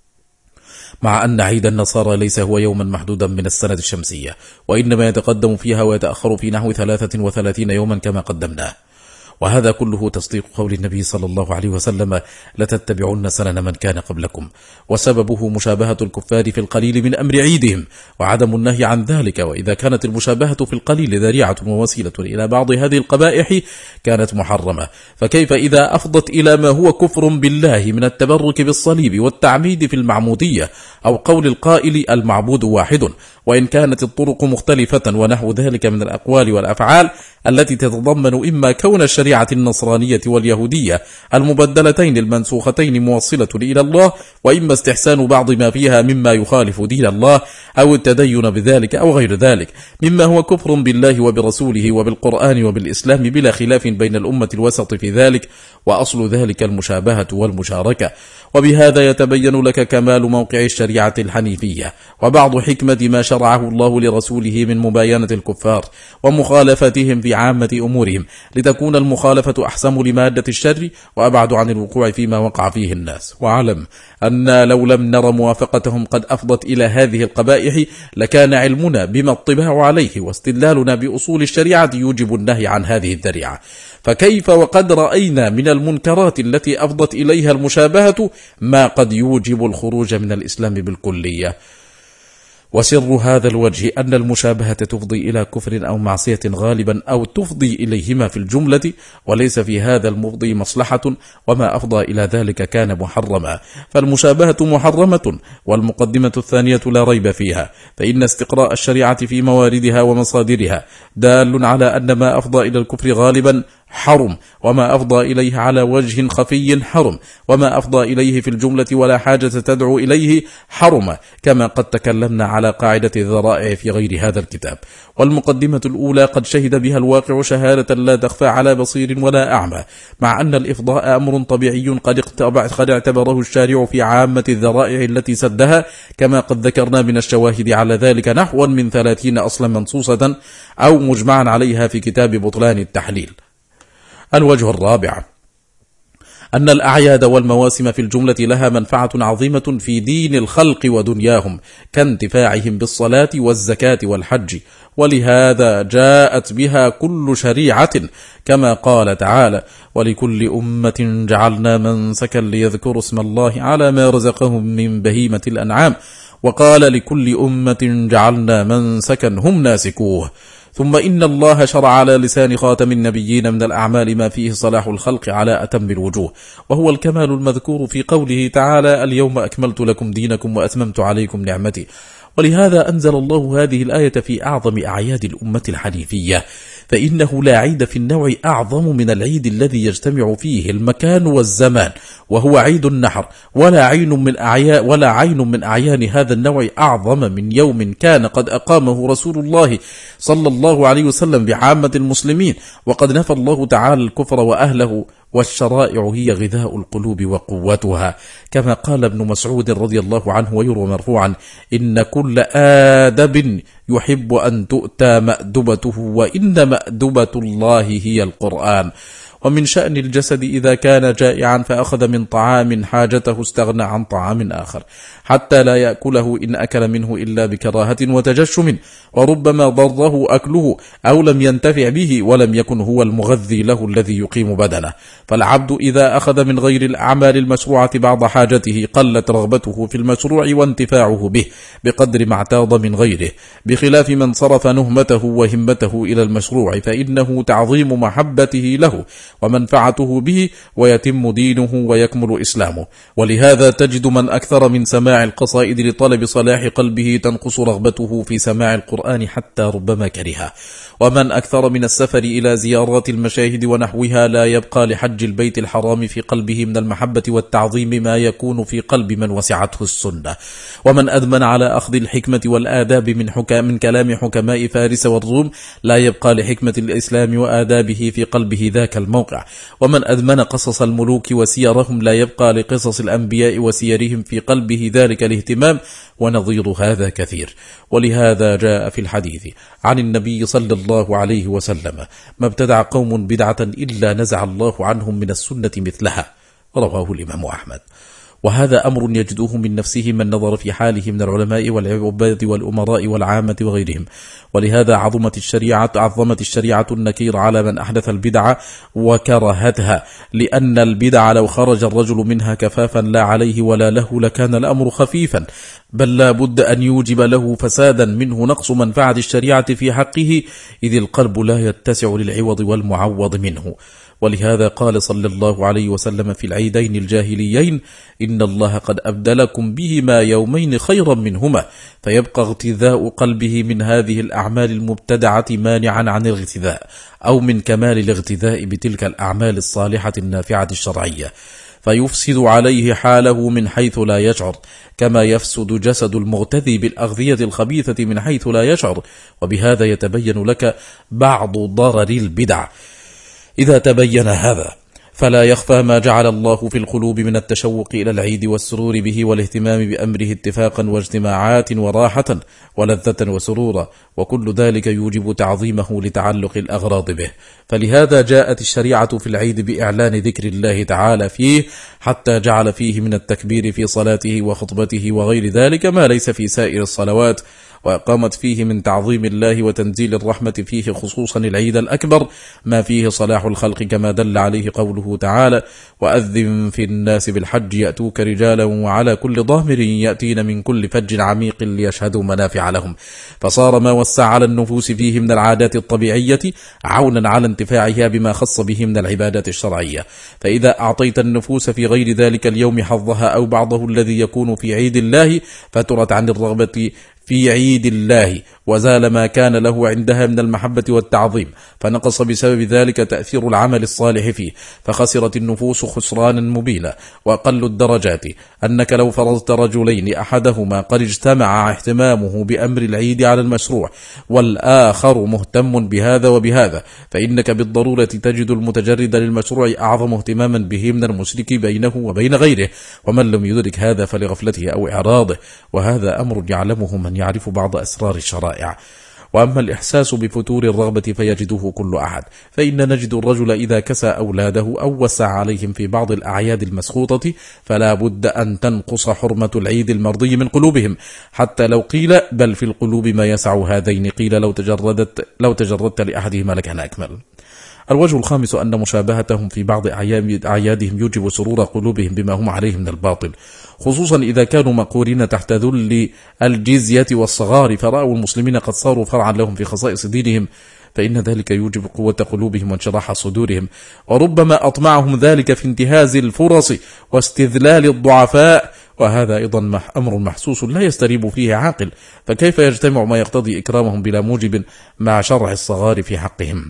مع أن عيد النصارى ليس هو يوما محدودا من السنة الشمسية، وإنما يتقدم فيها ويتأخر في نحو ثلاثة وثلاثين يوما كما قدمناه. وهذا كله تصديق قول النبي صلى الله عليه وسلم: لتتبعن سنن من كان قبلكم، وسببه مشابهة الكفار في القليل من أمر عيدهم وعدم النهي عن ذلك. وإذا كانت المشابهة في القليل ذريعة ووسيلة إلى بعض هذه القبائح كانت محرمة، فكيف إذا أفضت إلى ما هو كفر بالله من التبرك بالصليب والتعميد في المعمودية، أو قول القائل المعبود واحد، وإن كانت الطرق مختلفة ونحو ذلك من الأقوال والأفعال التي تتضمن إما كون الشريعة النصرانية واليهودية المبدلتين المنسوختين موصلة إلى الله، وإما استحسان بعض ما فيها مما يخالف دين الله، أو التدين بذلك أو غير ذلك مما هو كفر بالله وبرسوله وبالقرآن وبالإسلام بلا خلاف بين الأمة الوسط في ذلك، وأصل ذلك المشابهة والمشاركة. وبهذا يتبين لك كمال موقع الشريعة الحنيفية وبعض حكمة ما شرعه الله لرسوله من مباينة الكفار ومخالفتهم في في عامة أمورهم، لتكون المخالفة أحسم لمادة الشر وأبعد عن الوقوع فيما وقع فيه الناس. واعلم أن لو لم نر موافقتهم قد أفضت إلى هذه القبائح لكان علمنا بما اطباع عليه واستدلالنا بأصول الشريعة يوجب النهي عن هذه الذريعة، فكيف وقد رأينا من المنكرات التي أفضت إليها المشابهة ما قد يوجب الخروج من الإسلام بالكلية. وسر هذا الوجه أن المشابهة تفضي إلى كفر أو معصية غالبا أو تفضي إليهما في الجملة، وليس في هذا المفضي مصلحة، وما أفضى إلى ذلك كان محرما، فالمشابهة محرمة. والمقدمة الثانية لا ريب فيها، فإن استقراء الشريعة في مواردها ومصادرها دال على أن ما أفضى إلى الكفر غالبا حرم، وما أفضى إليه على وجه خفي حرم، وما أفضى إليه في الجملة ولا حاجة تدعو إليه حرم، كما قد تكلمنا على قاعدة الذرائع في غير هذا الكتاب. والمقدمة الأولى قد شهد بها الواقع شهادة لا تخفى على بصير ولا أعمى، مع أن الإفضاء أمر طبيعي قد اعتبره الشارع في عامة الذرائع التي سدها، كما قد ذكرنا من الشواهد على ذلك نحو من ثلاثين أصلا منصوصة أو مجمعا عليها في كتاب بطلان التحليل. الوجه الرابع أن الأعياد والمواسم في الجملة لها منفعة عظيمة في دين الخلق ودنياهم، كانتفاعهم بالصلاة والزكاة والحج، ولهذا جاءت بها كل شريعة، كما قال تعالى: ولكل أمة جعلنا منسكا ليذكروا اسم الله على ما رزقهم من بهيمة الأنعام، وقال لكل أمة جعلنا منسكا هم ناسكوه. ثم إن الله شرع على لسان خاتم النبيين من الأعمال ما فيه صلاح الخلق على أتم الوجوه، وهو الكمال المذكور في قوله تعالى: اليوم أكملت لكم دينكم وأتممت عليكم نعمتي. ولهذا أنزل الله هذه الآية في أعظم أعياد الأمة الحنيفية، فإنه لا عيد في النوع أعظم من العيد الذي يجتمع فيه المكان والزمان، وهو عيد النحر، ولا عين من أعيان ولا عين من أعيان هذا النوع أعظم من يوم كان قد أقامه رسول الله صلى الله عليه وسلم بعامة المسلمين، وقد نفى الله تعالى الكفر وأهله، والشرائع هي غذاء القلوب وقوتها، كما قال ابن مسعود رضي الله عنه ويروى مرفوعا: إن كل آدب يحب أن تؤتى مأدبته، وإن مأدبة الله هي القرآن. ومن شأن الجسد إذا كان جائعا فأخذ من طعام حاجته استغنى عن طعام آخر، حتى لا يأكله إن أكل منه إلا بكراهة وتجشم، وربما ضره أكله أو لم ينتفع به ولم يكن هو المغذي له الذي يقيم بدنه. فالعبد إذا أخذ من غير الأعمال المشروعة بعض حاجته قلت رغبته في المشروع وانتفاعه به بقدر ما اعتاض من غيره، بخلاف من صرف نهمته وهمته إلى المشروع، فإنه تعظيم محبته له ومنفعته به، ويتم دينه ويكمل إسلامه. ولهذا تجد من أكثر من سماع القصائد لطلب صلاح قلبه تنقص رغبته في سماع القرآن حتى ربما كرهه، ومن أكثر من السفر إلى زيارات المشاهد ونحوها لا يبقى لحج البيت الحرام في قلبه من المحبة والتعظيم ما يكون في قلب من وسعته السنة، ومن أدمن على أخذ الحكمة والآداب من, من كلام حكماء فارس والروم لا يبقى لحكمة الإسلام وآدابه في قلبه ذاك الموقع، ومن أدمن قصص الملوك وسيرهم لا يبقى لقصص الأنبياء وسيرهم في قلبه ذلك الاهتمام، ونظير هذا كثير. ولهذا جاء في الحديث عن النبي صلى الله عليه وسلم: ما ابتدع قوم بدعة إلا نزع الله عنهم من السنة مثلها، رواه الإمام أحمد. وهذا أمر يجدوه من نفسه من نظر في حاله من العلماء والعباد والأمراء والعامة وغيرهم. ولهذا عظمت الشريعة عظمت الشريعة النكير على من أحدث البدعة وكرهتها، لأن البدع لو خرج الرجل منها كفافا لا عليه ولا له لكان الأمر خفيفا، بل لا بد أن يوجب له فسادا منه نقص منفعة الشريعة في حقه، إذ القلب لا يتسع للعوض والمعوض منه. ولهذا قال صلى الله عليه وسلم في العيدين الجاهليين: إن الله قد أبدلكم بهما يومين خيرا منهما، فيبقى اغتذاء قلبه من هذه الأعمال المبتدعة مانعا عن الاغتذاء، أو من كمال الاغتذاء بتلك الأعمال الصالحة النافعة الشرعية، فيفسد عليه حاله من حيث لا يشعر، كما يفسد جسد المغتذي بالأغذية الخبيثة من حيث لا يشعر. وبهذا يتبين لك بعض ضرر البدع. إذا تبين هذا فلا يخفى ما جعل الله في القلوب من التشوق إلى العيد والسرور به والاهتمام بأمره اتفاقا واجتماعات وراحة ولذة وسرورا، وكل ذلك يوجب تعظيمه لتعلق الأغراض به. فلهذا جاءت الشريعة في العيد بإعلان ذكر الله تعالى فيه، حتى جعل فيه من التكبير في صلاته وخطبته وغير ذلك ما ليس في سائر الصلوات، وأقامت فيه من تعظيم الله وتنزيل الرحمة فيه خصوصا العيد الأكبر ما فيه صلاح الخلق، كما دل عليه قوله تعالى: وأذن في الناس بالحج يأتوك رجالا وعلى كل ضامر يأتين من كل فج عميق ليشهدوا منافع لهم. فصار ما وسع على النفوس فيه من العادات الطبيعية عونا على انتفاعها بما خص به من العبادات الشرعية. فإذا أعطيت النفوس في غير ذلك اليوم حظها أو بعضه الذي يكون في عيد الله فترت عن الرغبة في عيد الله، وزال ما كان له عندها من المحبة والتعظيم، فنقص بسبب ذلك تأثير العمل الصالح فيه، فخسرت النفوس خسرانا مبينا. وأقل الدرجات أنك لو فرضت رجلين أحدهما قد اجتمع اهتمامه بأمر العيد على المشروع والآخر مهتم بهذا وبهذا، فإنك بالضرورة تجد المتجرد للمشروع أعظم اهتماما به من المشرك بينه وبين غيره، ومن لم يدرك هذا فلغفلته أو إعراضه، وهذا أمر يعلمه من يعرف بعض أسرار الشرائع. وأما الإحساس بفتور الرغبة فيجده كل أحد، فإن نجد الرجل إذا كسى أولاده أو وسع عليهم في بعض الأعياد المسخوطة فلا بد أن تنقص حرمة العيد المرضي من قلوبهم، حتى لو قيل بل في القلوب ما يسع هذين، قيل لو تجردت, لو تجردت لأحدهما لكان أكمل. الوجه الخامس أن مشابهتهم في بعض أعيادهم يوجب سرور قلوبهم بما هم عليه من الباطل، خصوصا إذا كانوا مقورين تحت ذل الجزية والصغار، فرأوا المسلمين قد صاروا فرعا لهم في خصائص دينهم، فإن ذلك يوجب قوة قلوبهم وانشراح صدورهم، وربما أطمعهم ذلك في انتهاز الفرص واستذلال الضعفاء، وهذا أيضا أمر محسوس لا يستريب فيه عاقل، فكيف يجتمع ما يقتضي إكرامهم بلا موجب مع شرع الصغار في حقهم؟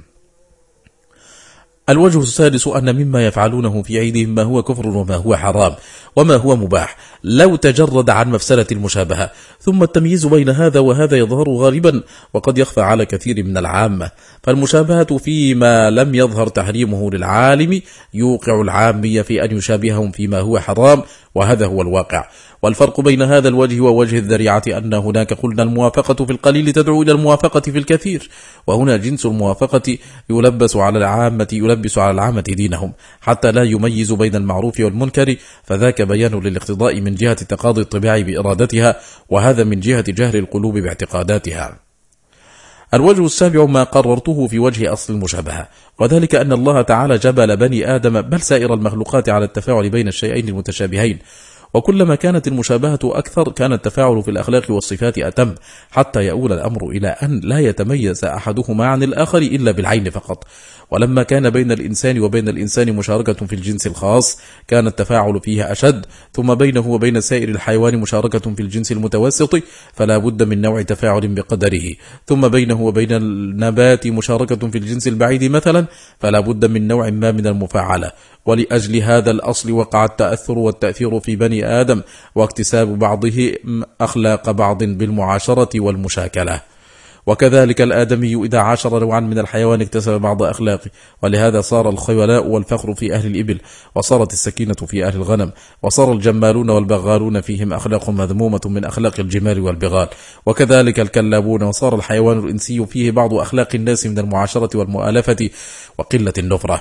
الوجه السادس أن مما يفعلونه في عيدهم ما هو كفر وما هو حرام وما هو مباح، لو تجرد عن مفسدة المشابهة، ثم التمييز بين هذا وهذا يظهر غالبا وقد يخفى على كثير من العامة، فالمشابهة فيما لم يظهر تحريمه للعالم يوقع العامية في أن يشابههم فيما هو حرام، وهذا هو الواقع. والفرق بين هذا الوجه ووجه الذريعة أن هناك قلنا الموافقة في القليل تدعو إلى الموافقة في الكثير، وهنا جنس الموافقة يلبس على العامة يلبس على العامة دينهم حتى لا يميز بين المعروف والمنكر، فذاك بيان للاقتضاء من جهة تقاضي الطباع بإرادتها، وهذا من جهة جهل القلوب باعتقاداتها. الوجه السابع ما قررته في وجه أصل المشابهة، وذلك أن الله تعالى جبل بني آدم بل سائر المخلوقات على التفاعل بين الشيئين المتشابهين، وكلما كانت المشابهة أكثر كان التفاعل في الأخلاق والصفات أتم، حتى يؤول الأمر إلى أن لا يتميز أحدهما عن الآخر إلا بالعين فقط. ولما كان بين الإنسان وبين الإنسان مشاركة في الجنس الخاص كان التفاعل فيها أشد، ثم بينه وبين سائر الحيوان مشاركة في الجنس المتوسط فلا بد من نوع تفاعل بقدره، ثم بينه وبين النبات مشاركة في الجنس البعيد مثلا فلا بد من نوع ما من المفاعلة. ولأجل هذا الأصل وقع التأثر والتأثير في بني آدم، واكتساب بعضه أخلاق بعض بالمعاشرة والمشاكلة. وكذلك الآدمي إذا عاشر نوعا من الحيوان اكتسب بعض أخلاقه، ولهذا صار الخيلاء والفخر في أهل الإبل، وصارت السكينة في أهل الغنم، وصار الجمالون والبغالون فيهم أخلاق مذمومة من أخلاق الجمال والبغال، وكذلك الكلابون، وصار الحيوان الإنسي فيه بعض أخلاق الناس من المعاشرة والمؤالفة وقلة النفرة.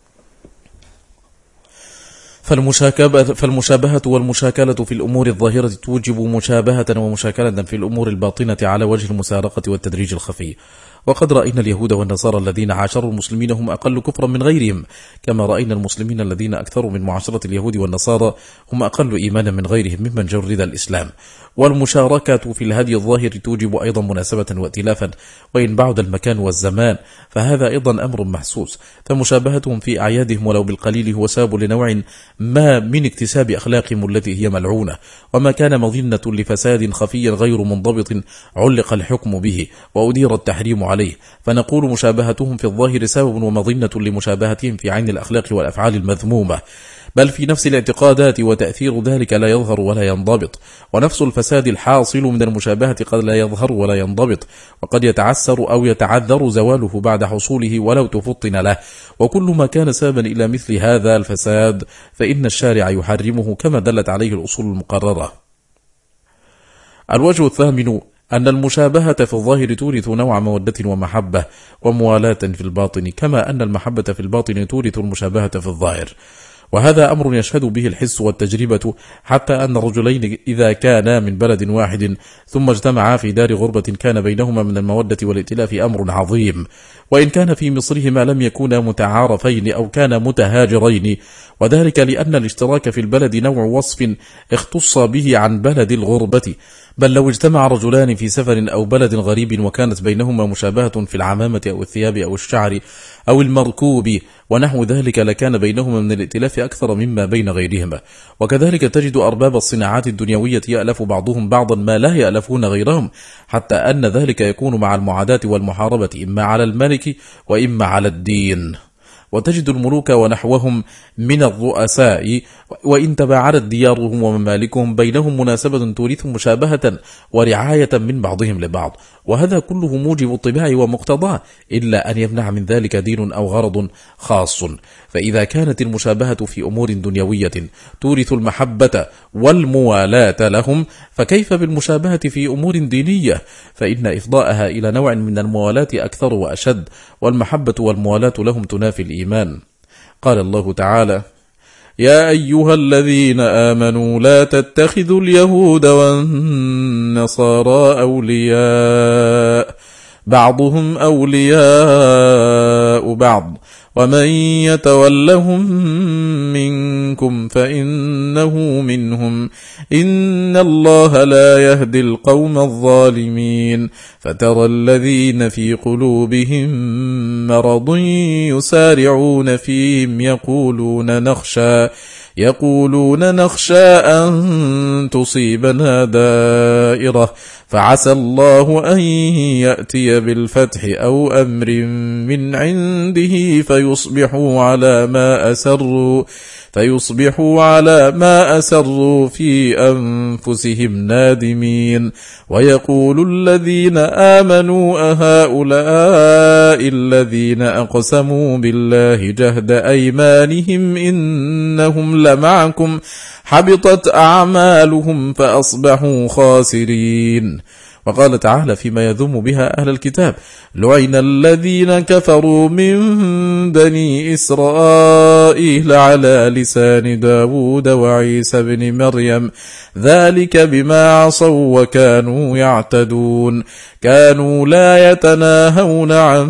فالمشابهة والمشاكلة في الأمور الظاهرة توجب مشابهة ومشاكلة في الأمور الباطنة على وجه المسارقة والتدريج الخفي. وقد رأينا اليهود والنصارى الذين عاشروا المسلمين هم أقل كفرا من غيرهم، كما رأينا المسلمين الذين أكثروا من معاشرة اليهود والنصارى هم أقل إيمانا من غيرهم ممن جرد الإسلام. والمشاركة في الهدي الظاهر توجب أيضا مناسبة وائتلافا، وإن بعد المكان والزمان فهذا أيضا أمر محسوس، فمشابهتهم في أعيادهم ولو بالقليل هو سبب لنوع ما من اكتساب أخلاقهم التي هي ملعونة، وما كان مظنة لفساد خفي غير منضبط علق الحكم به وأدير التحريم عليه، فنقول مشابهتهم في الظاهر سبب ومظنة لمشابهتهم في عين الأخلاق والأفعال المذمومة. بل في نفس الاعتقادات، وتأثير ذلك لا يظهر ولا ينضبط، ونفس الفساد الحاصل من المشابهة قد لا يظهر ولا ينضبط، وقد يتعسر أو يتعذر زواله بعد حصوله ولو تفطن له. وكل ما كان سببا إلى مثل هذا الفساد فإن الشارع يحرمه كما دلت عليه الأصول المقررة. الوجه الثامن أن المشابهة في الظاهر تورث نوع مودة ومحبة وموالاة في الباطن، كما أن المحبة في الباطن تورث المشابهة في الظاهر، وهذا أمر يشهد به الحس والتجربة، حتى أن الرجلين إذا كانا من بلد واحد ثم اجتمعا في دار غربة كان بينهما من المودة والائتلاف أمر عظيم، وإن كان في مصرهما لم يكونا متعارفين أو كانا متهاجرين، وذلك لأن الاشتراك في البلد نوع وصف اختص به عن بلد الغربة. بل لو اجتمع رجلان في سفر أو بلد غريب وكانت بينهما مشابهة في العمامة أو الثياب أو الشعر أو المركوب ونحو ذلك لكان بينهما من الائتلاف أكثر مما بين غيرهما. وكذلك تجد أرباب الصناعات الدنيوية يألف بعضهم بعضا ما لا يألفون غيرهم، حتى أن ذلك يكون مع المعاداة والمحاربة إما على الملك وإما على الدين. وتجد الملوك ونحوهم من الرؤساء وإن تباعدت ديارهم وممالكهم بينهم مناسبة تورث مشابهة ورعاية من بعضهم لبعض، وهذا كله موجب الطباع ومقتضاه، إلا أن يمنع من ذلك دين أو غرض خاص. فإذا كانت المشابهة في أمور دنيوية تورث المحبة والموالاة لهم، فكيف بالمشابهة في أمور دينية؟ فإن إفضاءها إلى نوع من الموالاة أكثر وأشد، والمحبة والموالاة لهم تنافي الإيمان. قال الله تعالى: يا أيها الذين آمنوا لا تتخذوا اليهود والنصارى أولياء بعضهم أولياء بعض ومن يتولهم منكم فإنه منهم إن الله لا يهدي القوم الظالمين. فترى الذين في قلوبهم مرض يسارعون فيهم يقولون نخشى يقولون نخشى أن تصيبنا دائرة فعسى الله أن يأتي بالفتح أو أمر من عنده فيصبحوا على ما أسروا فيصبحوا على ما أسروا في أنفسهم نادمين. ويقول الذين آمنوا أهؤلاء الذين أقسموا بالله جهد أيمانهم إنهم لمعكم حبطت أعمالهم فأصبحوا خاسرين. وقال تعالى فيما يذم بها أهل الكتاب: لعن الذين كفروا من بني إسرائيل على لسان داود وعيسى بن مريم ذلك بما عصوا وكانوا يعتدون كانوا لا يتناهون عن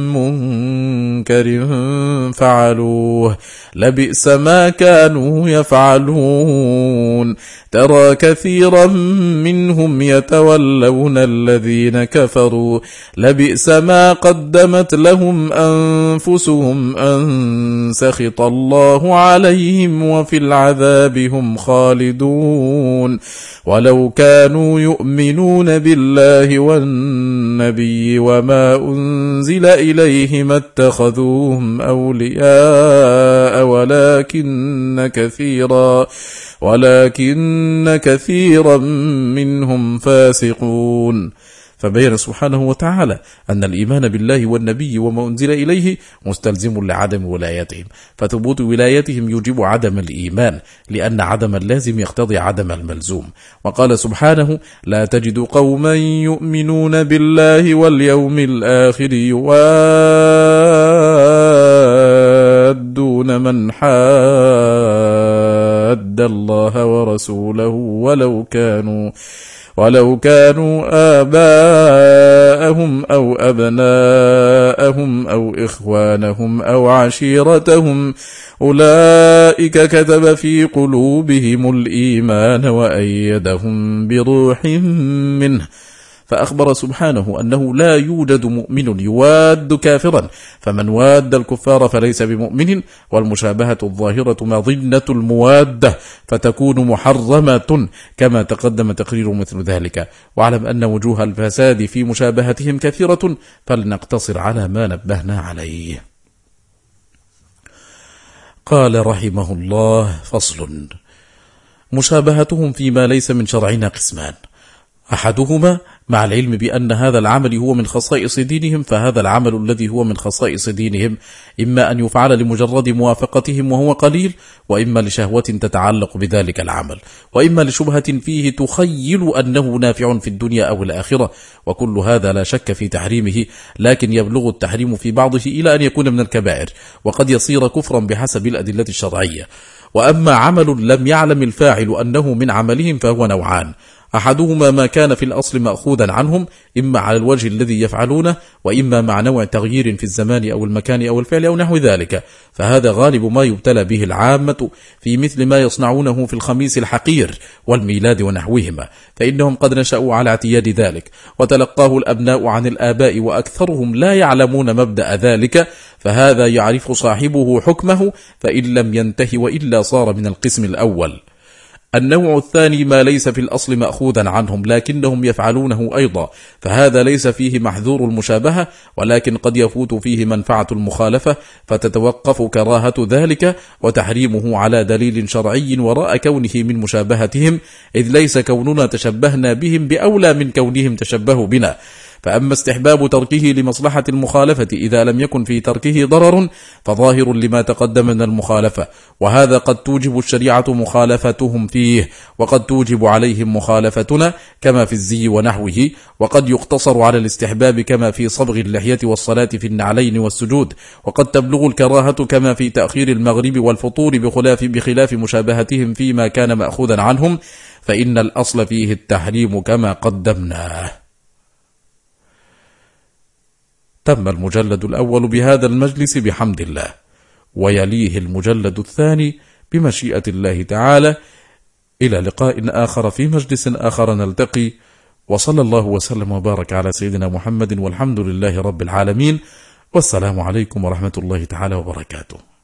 منكر فعلوه لبئس ما كانوا يفعلون. ترى كثيرا منهم يتولون الذين كفروا لبئس ما قدمت لهم أنفسهم أن سخط الله عليهم وفي العذاب هم خالدون. ولو كانوا يؤمنون بالله والنبي وما أنزل إليه ما اتخذوهم أولياء ولكن كثيرا ولكن كثيرا منهم فاسقون. فبين سبحانه وتعالى أن الإيمان بالله والنبي وما أنزل إليه مستلزم لعدم ولايتهم، فثبوت ولايتهم يجب عدم الإيمان، لأن عدم اللازم يقتضي عدم الملزوم. وقال سبحانه: لا تجد قوما يؤمنون بالله واليوم الآخر يوادون من حاد الله ورسوله ولو كانوا ولو كانوا آباءهم أو أبناءهم أو إخوانهم أو عشيرتهم أولئك كتب في قلوبهم الإيمان وأيدهم بروح منه. فأخبر سبحانه أنه لا يوجد مؤمن يواد كافرا، فمن واد الكفار فليس بمؤمن، والمشابهة الظاهرة مظنة الموادة فتكون محرمة كما تقدم تقرير مثل ذلك. واعلم أن وجوه الفساد في مشابهتهم كثيرة، فلنقتصر على ما نبهنا عليه. قال رحمه الله: فصل. مشابهتهم فيما ليس من شرعنا قسمان: أحدهما مع العلم بأن هذا العمل هو من خصائص دينهم، فهذا العمل الذي هو من خصائص دينهم إما أن يفعل لمجرد موافقتهم وهو قليل، وإما لشهوة تتعلق بذلك العمل، وإما لشبهة فيه تخيل أنه نافع في الدنيا أو الآخرة، وكل هذا لا شك في تحريمه، لكن يبلغ التحريم في بعضه إلى أن يكون من الكبائر، وقد يصير كفرا بحسب الأدلة الشرعية. وأما عمل لم يعلم الفاعل أنه من عملهم فهو نوعان: أحدهما ما كان في الأصل مأخوذا عنهم إما على الوجه الذي يفعلونه، وإما مع نوع تغيير في الزمان أو المكان أو الفعل أو نحو ذلك، فهذا غالب ما يبتلى به العامة في مثل ما يصنعونه في الخميس الحقير والميلاد ونحوهما، فإنهم قد نشأوا على اعتياد ذلك وتلقاه الأبناء عن الآباء، وأكثرهم لا يعلمون مبدأ ذلك، فهذا يعرف صاحبه حكمه فإن لم ينتهي، وإلا صار من القسم الأول. النوع الثاني ما ليس في الأصل مأخوذا عنهم لكنهم يفعلونه أيضا، فهذا ليس فيه محذور المشابهة، ولكن قد يفوت فيه منفعة المخالفة، فتتوقف كراهة ذلك وتحريمه على دليل شرعي وراء كونه من مشابهتهم، إذ ليس كوننا تشبهنا بهم بأولى من كونهم تشبهوا بنا. فأما استحباب تركه لمصلحة المخالفة إذا لم يكن في تركه ضرر فظاهر لما تقدم من المخالفة، وهذا قد توجب الشريعة مخالفتهم فيه، وقد توجب عليهم مخالفتنا كما في الزي ونحوه، وقد يقتصر على الاستحباب كما في صبغ اللحية والصلاة في النعلين والسجود، وقد تبلغ الكراهة كما في تأخير المغرب والفطور بخلاف, بخلاف مشابهتهم فيما كان مأخوذا عنهم، فإن الأصل فيه التحريم كما قدمناه. تم المجلد الأول بهذا المجلس بحمد الله، ويليه المجلد الثاني بمشيئة الله تعالى. إلى لقاء آخر في مجلس آخر نلتقي، وصلى الله وسلم وبارك على سيدنا محمد، والحمد لله رب العالمين، والسلام عليكم ورحمة الله تعالى وبركاته.